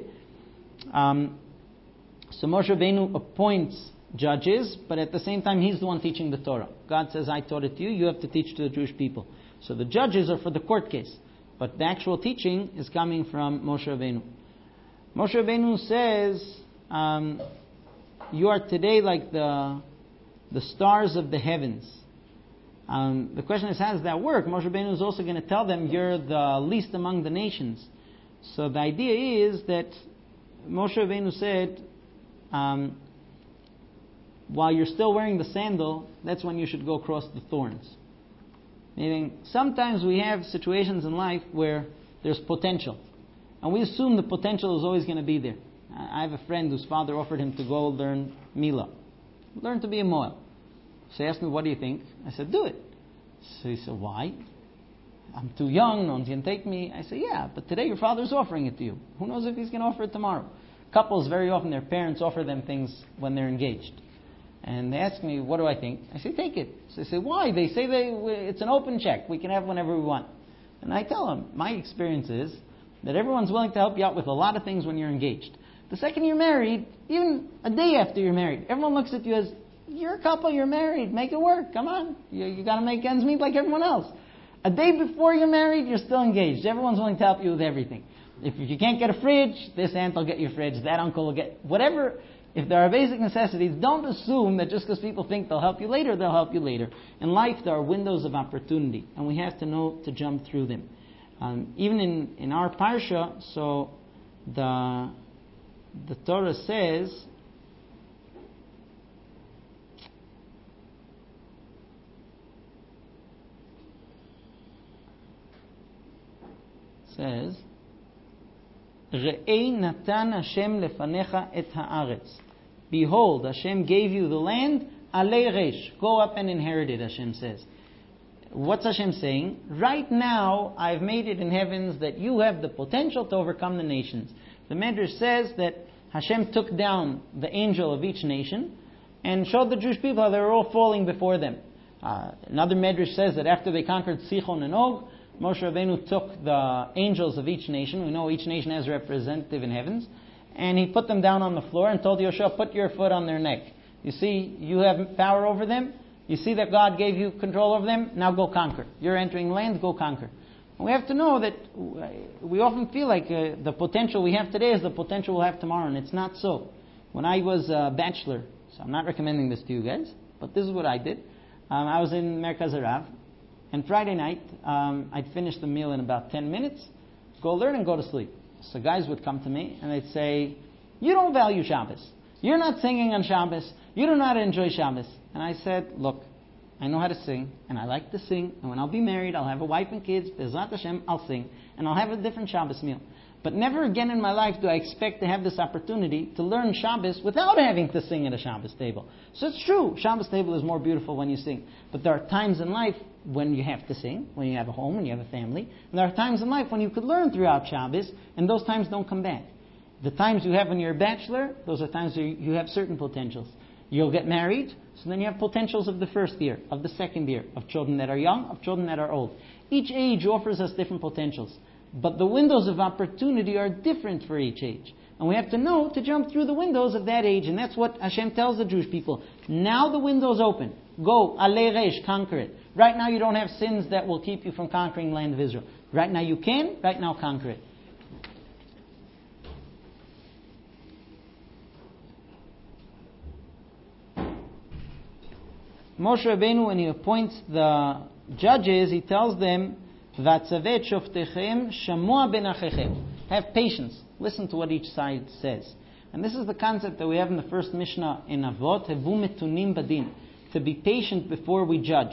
So Moshe Rabbeinu appoints judges, but at the same time he's the one teaching the Torah. God says, I taught it to you, you have to teach to the Jewish people. So the judges are for the court case, but the actual teaching is coming from Moshe Rabbeinu. Moshe Rabbeinu says, you are today like the stars of the heavens. The question is, how does that work? Moshe Rabbeinu is also going to tell them you're the least among the nations. So the idea is that Moshe Rabbeinu said, while you're still wearing the sandal, that's when you should go across the thorns. Meaning, sometimes we have situations in life where there's potential. And we assume the potential is always going to be there. I have a friend whose father offered him to go learn Mila. Learn to be a Moel. So he asked me, what do you think? I said, do it. So he said, why? I'm too young, no one's going to take me. I said, yeah, but today your father's offering it to you. Who knows if he's going to offer it tomorrow? Couples, very often their parents offer them things when they're engaged. And they ask me, what do I think? I say, take it. So they say, why? They say it's an open check. We can have whenever we want. And I tell them, my experience is that everyone's willing to help you out with a lot of things when you're engaged. The second you're married, even a day after you're married, everyone looks at you as, you're a couple, you're married, make it work, come on. You got to make ends meet like everyone else. A day before you're married, you're still engaged. Everyone's willing to help you with everything. If you can't get a fridge, this aunt will get you a fridge, that uncle will get, whatever. If there are basic necessities, don't assume that just because people think they'll help you later, they'll help you later. In life, there are windows of opportunity, and we have to know to jump through them. Even in our parsha, so the Torah says, Re'ei natan Hashem lefanecha et haaretz. Behold, Hashem gave you the land, alei resh. Go up and inherit it, Hashem says. What's Hashem saying? Right now, I've made it in heavens that you have the potential to overcome the nations. The Medrash says that Hashem took down the angel of each nation and showed the Jewish people how they were all falling before them. Another Medrash says that after they conquered Sichon and Og, Moshe Rabbeinu took the angels of each nation. We know each nation has a representative in heavens. And he put them down on the floor and told Yoshua, put your foot on their neck. You see, you have power over them. You see that God gave you control over them. Now go conquer. You're entering land, go conquer. And we have to know that we often feel like the potential we have today is the potential we'll have tomorrow. And it's not so. When I was a bachelor, so I'm not recommending this to you guys, but this is what I did. I was in Merkaz Harav. And Friday night, I'd finish the meal in about 10 minutes, go learn and go to sleep. So guys would come to me and they'd say, you don't value Shabbos. You're not singing on Shabbos. You do not enjoy Shabbos. And I said, look, I know how to sing, and I like to sing, and when I'll be married, I'll have a wife and kids, Bezrat Hashem, I'll sing, and I'll have a different Shabbos meal. But never again in my life do I expect to have this opportunity to learn Shabbos without having to sing at a Shabbos table. So it's true, Shabbos table is more beautiful when you sing. But there are times in life when you have to sing, when you have a home, when you have a family. And there are times in life when you could learn throughout Shabbos, and those times don't come back. The times you have when you're a bachelor, those are times where you have certain potentials. You'll get married, so then you have potentials of the first year, of the second year, of children that are young, of children that are old. Each age offers us different potentials. But the windows of opportunity are different for each age. And we have to know to jump through the windows of that age. And that's what Hashem tells the Jewish people. Now the window's open. Go, alei resh, conquer it. Right now you don't have sins that will keep you from conquering the land of Israel. Right now you can, right now conquer it. Moshe Rabbeinu, when he appoints the judges, he tells them, Vatzavet shoftechem shamua ben achechem. Have patience. Listen to what each side says. And this is the concept that we have in the first Mishnah in Avot, Hevu metunim badin. To be patient before we judge.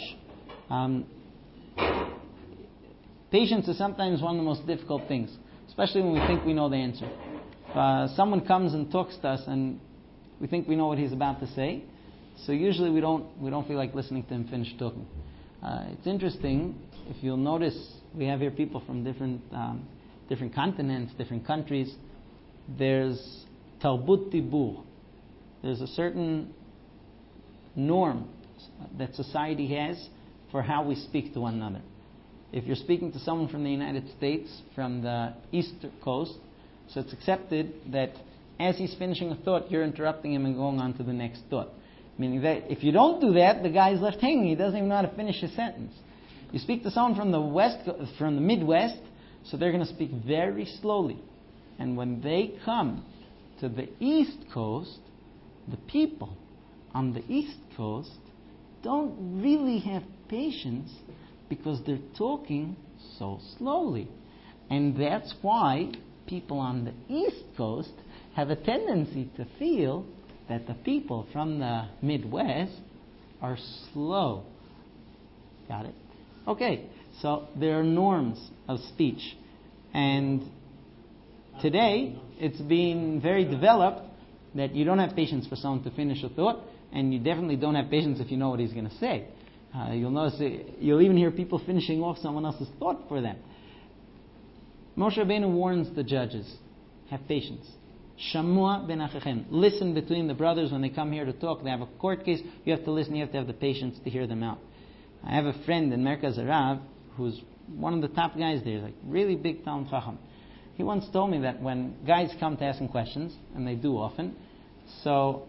Patience is sometimes one of the most difficult things, especially when we think we know the answer. Someone comes and talks to us and we think we know what he's about to say, so usually we don't feel like listening to him finish talking. It's interesting, if you'll notice, we have here people from different continents, different countries. There's tarbut dibur. There's a certain norm that society has for how we speak to one another. If you're speaking to someone from the United States, from the East Coast, so it's accepted that as he's finishing a thought, you're interrupting him and going on to the next thought. Meaning that if you don't do that, the guy's left hanging. He doesn't even know how to finish his sentence. You speak to someone from the Midwest, so they're going to speak very slowly. And when they come to the East Coast, the people on the East Coast don't really have patience because they're talking so slowly. And that's why people on the East Coast have a tendency to feel that the people from the Midwest are slow. Got it? Okay, so there are norms of speech. And today, it's been very developed that you don't have patience for someone to finish a thought, and you definitely don't have patience if you know what he's going to say. You'll notice, you'll even hear people finishing off someone else's thought for them. Moshe Rabbeinu warns the judges, have patience. Shamua ben achechem. Listen between the brothers when they come here to talk. They have a court case. You have to listen. You have to have the patience to hear them out. I have a friend in Merkaz Harav who's one of the top guys there, like really big Talmid Chacham. He once told me that when guys come to ask him questions, and they do often, so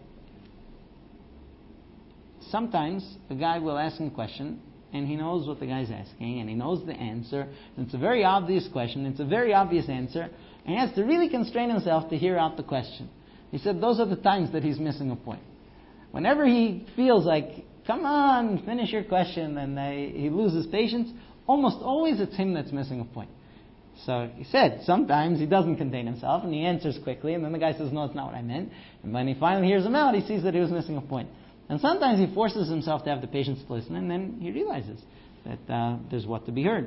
sometimes a guy will ask him a question, and he knows what the guy's asking, and he knows the answer, and it's a very obvious question, it's a very obvious answer, and he has to really constrain himself to hear out the question. He said those are the times that he's missing a point. Whenever he feels like, come on, finish your question, and he loses patience, almost always it's him that's missing a point. So he said, sometimes he doesn't contain himself, and he answers quickly, and then the guy says, no, it's not what I meant. And when he finally hears him out, he sees that he was missing a point. And sometimes he forces himself to have the patience to listen, and then he realizes that there's what to be heard.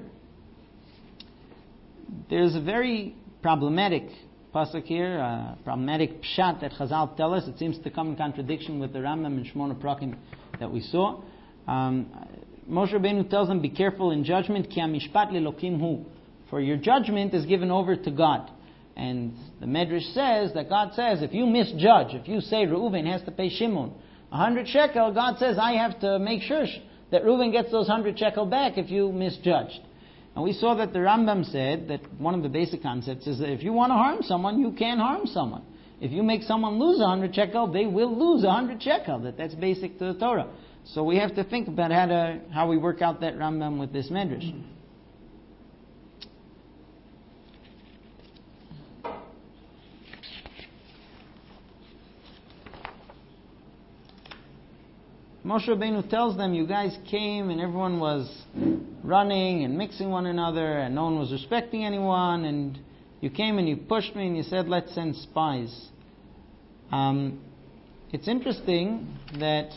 There's a very problematic pasuk here, problematic pshat that Chazal tell us. It seems to come in contradiction with the Rambam and Shmona Prakim that we saw. Moshe Rabbeinu tells them, be careful in judgment, ki hamishpat lelokim hu. For your judgment is given over to God. And the Medrash says that God says, if you misjudge, if you say Reuven has to pay Shimon 100 shekel, God says, I have to make sure that Reuven gets those 100 shekel back if you misjudged. And we saw that the Rambam said that one of the basic concepts is that if you want to harm someone, you can harm someone. If you make someone lose 100 shekel, they will lose 100 shekel. That's basic to the Torah. So we have to think about how we work out that Rambam with this Medrash. Moshe Rabbeinu tells them, you guys came and everyone was running and mixing one another and no one was respecting anyone, and you came and you pushed me and you said, let's send spies. It's interesting that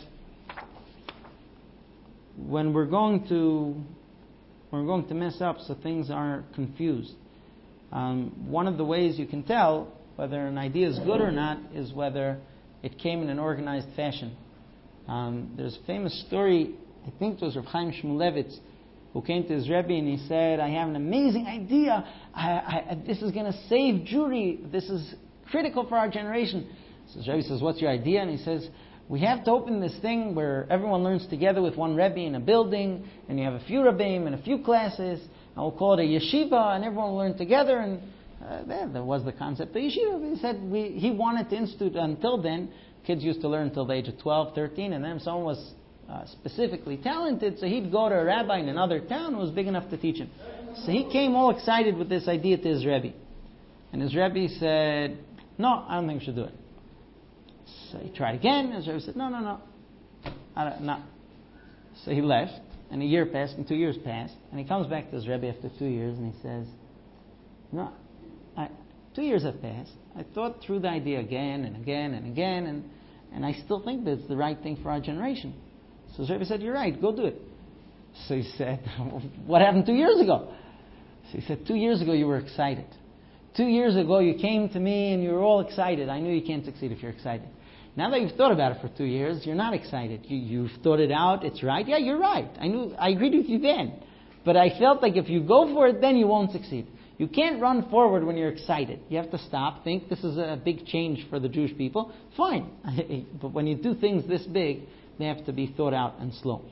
when we're going to mess up so things are confused, one of the ways you can tell whether an idea is good or not is whether it came in an organized fashion. There's a famous story, I think it was Rav Chaim Shmulevitz, who came to his Rebbe and he said, I have an amazing idea. This is going to save Jewry. This is critical for our generation. So his Rebbe says, what's your idea? And he says, we have to open this thing where everyone learns together with one Rebbe in a building, and you have a few Rebbeim and a few classes, and we'll call it a yeshiva, and everyone will learn together. And there was the concept of yeshiva. He said he wanted to institute until then. Kids used to learn until the age of 12, 13, and then if someone was specifically talented, so he'd go to a rabbi in another town who was big enough to teach him. So he came all excited with this idea to his Rebbe. And his Rebbe said, no, I don't think we should do it. So he tried again, and his Rebbe said, no. No. So he left, and a year passed, and 2 years passed, and he comes back to his Rebbe after 2 years, and he says, no, 2 years have passed. I thought through the idea again and again and again, and I still think that it's the right thing for our generation. So his Rebbe said, you're right, go do it. So he said, what happened 2 years ago? So he said, 2 years ago you were excited. 2 years ago you came to me and you were all excited. I knew you can't succeed if you're excited. Now that you've thought about it for 2 years, you're not excited. You've thought it out, it's right. Yeah, you're right. I agreed with you then. But I felt like if you go for it, then you won't succeed. You can't run forward when you're excited. You have to stop, think this is a big change for the Jewish people. Fine. But when you do things this big, they have to be thought out and slow.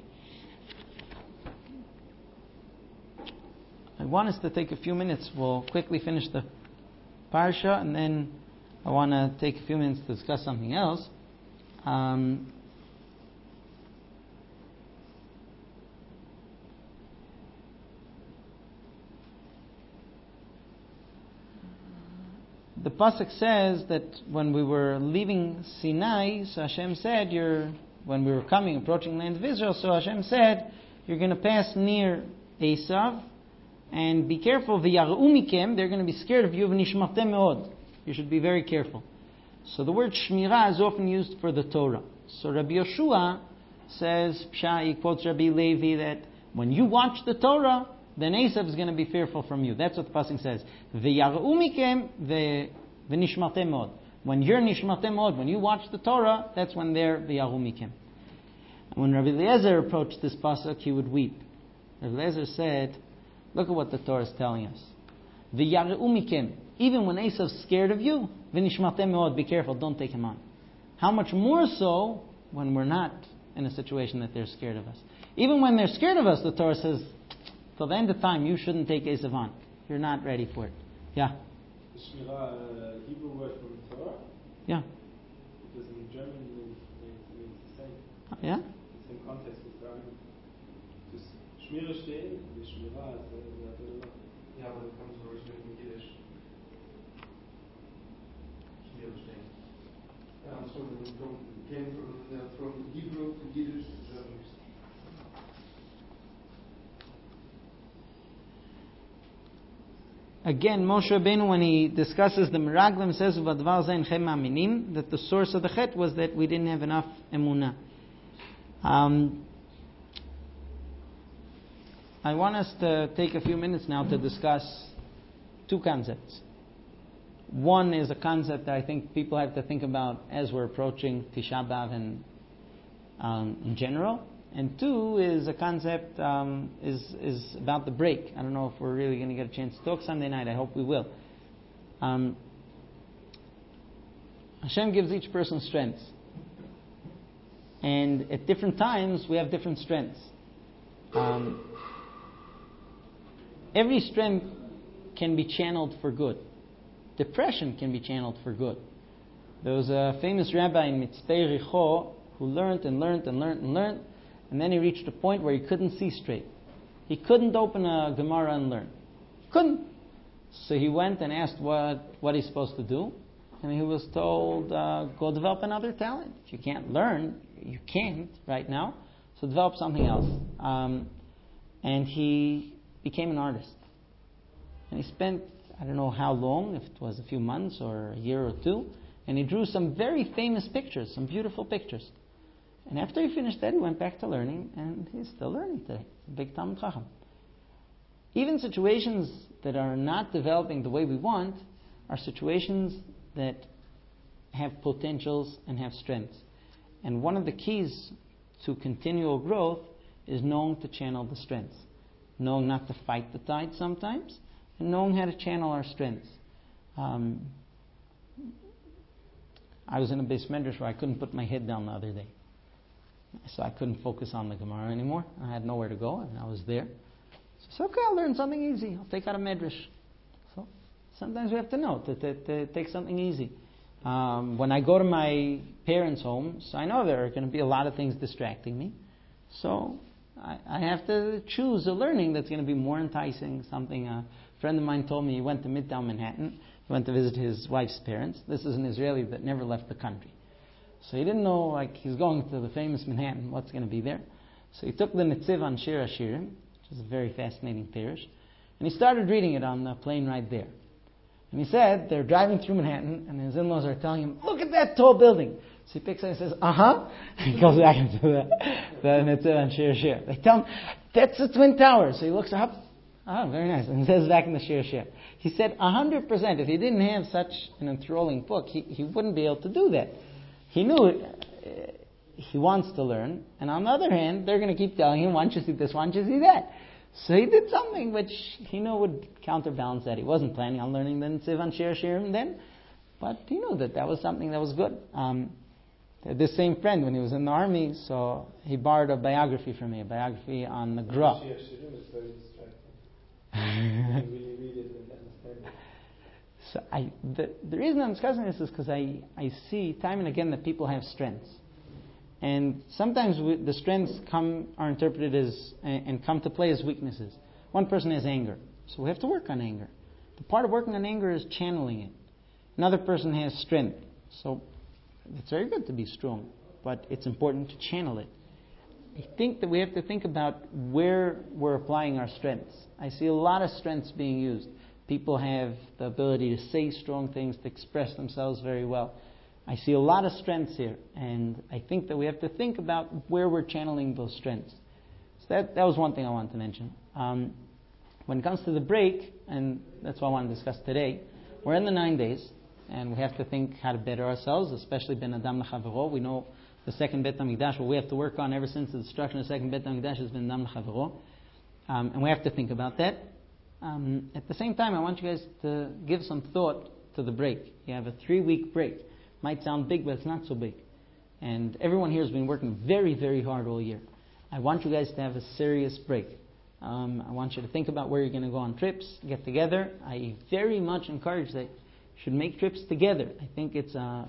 I want us to take a few minutes. We'll quickly finish the parsha, and then I want to take a few minutes to discuss something else. The pasuk says that when we were leaving Sinai, so Hashem said, when we were approaching the land of Israel, so Hashem said, you're going to pass near Esav, and be careful, v'yar'u mikem, they're going to be scared of you, v'nishmatem me'od. You should be very careful. So the word shmirah is often used for the Torah. So Rabbi Yoshua says, he quotes Rabbi Levi, that when you watch the Torah, then Esav is going to be fearful from you. That's what the pasuk says. V'yar'u mikem v'nishmatem me'od. When you're nishmatem me'od, when you watch the Torah, that's when they're v'yar'u mikem. When Rabbi Eliezer approached this pasuk, he would weep. Rabbi Eliezer said, look at what the Torah is telling us. V'yar'u mikem. Even when Esav's scared of you, v'nishmatem me'od, be careful, don't take him on. How much more so when we're not in a situation that they're scared of us. Even when they're scared of us, the Torah says, till the end of time, you shouldn't take Esav on. You're not ready for it. Yeah? Shmirah, Hebrew word from Torah? Yeah. Because in German it means the same. Yeah? The same context with Rambam. Just Shmirah stehen, the Shmirah is the Ja, aber das comes originally from Yiddish. Shmirah stehen. Came from Hebrew to Yiddish to German. Again, Moshe Rabbeinu, when he discusses the Meraglim, says "V'advar zeh enchem ma'aminim," that the source of the chet was that we didn't have enough emunah. I want us to take a few minutes now to discuss two concepts. One is a concept that I think people have to think about as we're approaching Tisha B'Av and in general. And two is a concept is about the break. I don't know if we're really going to get a chance to talk Sunday night. I hope we will. Hashem gives each person strengths. And at different times, we have different strengths. Every strength can be channeled for good. Depression can be channeled for good. There was a famous rabbi in Mitzpei Richo who learned, and then he reached a point where he couldn't see straight. He couldn't open a Gemara and learn. Couldn't. So he went and asked what he's supposed to do, and he was told, go develop another talent. If you can't learn, you can't right now, so develop something else. And he became an artist. And he spent, I don't know how long, if it was a few months or a year or two, and he drew some very famous pictures, some beautiful pictures. And after he finished that, he went back to learning, and he's still learning today. Big Talmid Chacham. Even situations that are not developing the way we want are situations that have potentials and have strengths. And one of the keys to continual growth is knowing to channel the strengths. Knowing not to fight the tide sometimes, and knowing how to channel our strengths. I was in a base medrash where I couldn't put my head down the other day. So I couldn't focus on the Gemara anymore. I had nowhere to go, and I was there. So I said, okay, I'll learn something easy. I'll take out a medrash. So sometimes we have to know to take something easy. When I go to my parents' homes, I know there are going to be a lot of things distracting me. So I have to choose a learning that's going to be more enticing. Something a friend of mine told me, he went to Midtown Manhattan. He went to visit his wife's parents. This is an Israeli that never left the country. So he didn't know, he's going to the famous Manhattan, what's going to be there. So he took the Netziv on Shir Hashirim, which is a very fascinating parish, and he started reading it on the plane ride there. And he said, they're driving through Manhattan, and his in-laws are telling him, look at that tall building. So he picks it and says, He goes back into the Netziv on Shir Hashirim. They tell him, that's the Twin Towers. So he looks up, very nice, and says back in the Shir Hashirim. He said, 100%, if he didn't have such an enthralling book, he wouldn't be able to do that. He knew he wants to learn, and on the other hand, they're going to keep telling him, why don't you see this, why don't you see that? So he did something which he knew would counterbalance that. He wasn't planning on learning the Netziv on Shir Hashirim then, but he knew that was something that was good. This same friend, when he was in the army, so he borrowed a biography from me, a biography on the Gra. Shir Hashirim is very distracting. You really read it and understand it. So the reason I'm discussing this is because I see time and again that people have strengths. And sometimes the strengths are interpreted as and come to play as weaknesses. One person has anger, so we have to work on anger. The part of working on anger is channeling it. Another person has strength, so it's very good to be strong, but it's important to channel it. I think that we have to think about where we're applying our strengths. I see a lot of strengths being used. People have the ability to say strong things, to express themselves very well. I see a lot of strengths here, and I think that we have to think about where we're channeling those strengths. So that was one thing I wanted to mention. When it comes to the break, and that's what I want to discuss today, we're in the 9 days, and we have to think how to better ourselves, especially Ben Adam L'Chavero. We know the second Bet HaMikdash, what we have to work on ever since the destruction of the second Bet HaMikdash has been Ben Adam L'Chavero. And we have to think about that. At the same time, I want you guys to give some thought to the break. You have a 3-week break. Might sound big, but it's not so big. And everyone here has been working very, very hard all year. I want you guys to have a serious break. I want you to think about where you're going to go on trips, get together. I very much encourage that you should make trips together. I think it's a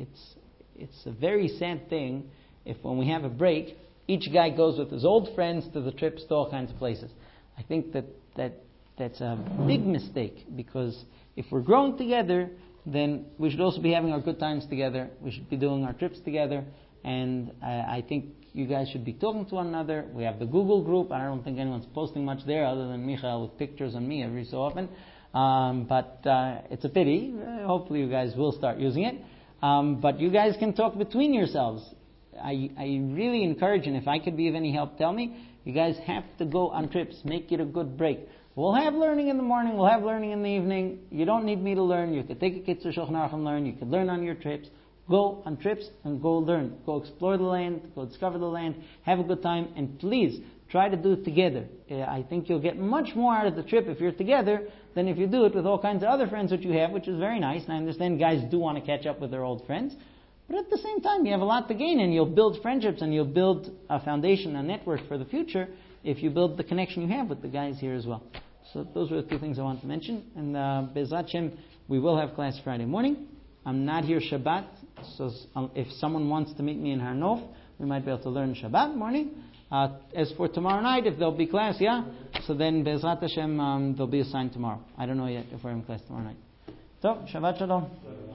very sad thing if when we have a break, each guy goes with his old friends to the trips to all kinds of places. I think that's a big mistake, because if we're growing together, then we should also be having our good times together. We should be doing our trips together. And I think you guys should be talking to one another. We have the Google group. I don't think anyone's posting much there other than Michael with pictures on me every so often. But it's a pity. Hopefully you guys will start using it. But you guys can talk between yourselves. I really encourage, and if I could be of any help, tell me. You guys have to go on trips. Make it a good break. We'll have learning in the morning. We'll have learning in the evening. You don't need me to learn. You could take a kid to Shulchan Aruch and learn. You could learn on your trips. Go on trips and go learn. Go explore the land. Go discover the land. Have a good time. And please, try to do it together. I think you'll get much more out of the trip if you're together than if you do it with all kinds of other friends that you have, which is very nice. And I understand guys do want to catch up with their old friends. But at the same time, you have a lot to gain, and you'll build friendships, and you'll build a foundation, a network for the future if you build the connection you have with the guys here as well. So those were the two things I wanted to mention. And Be'ezrat Hashem, we will have class Friday morning. I'm not here Shabbat, so if someone wants to meet me in Har Nof, we might be able to learn Shabbat morning. As for tomorrow night, if there'll be class, so then Be'ezrat Hashem, there'll be a sign tomorrow. I don't know yet if we're in class tomorrow night. So, Shabbat Shalom.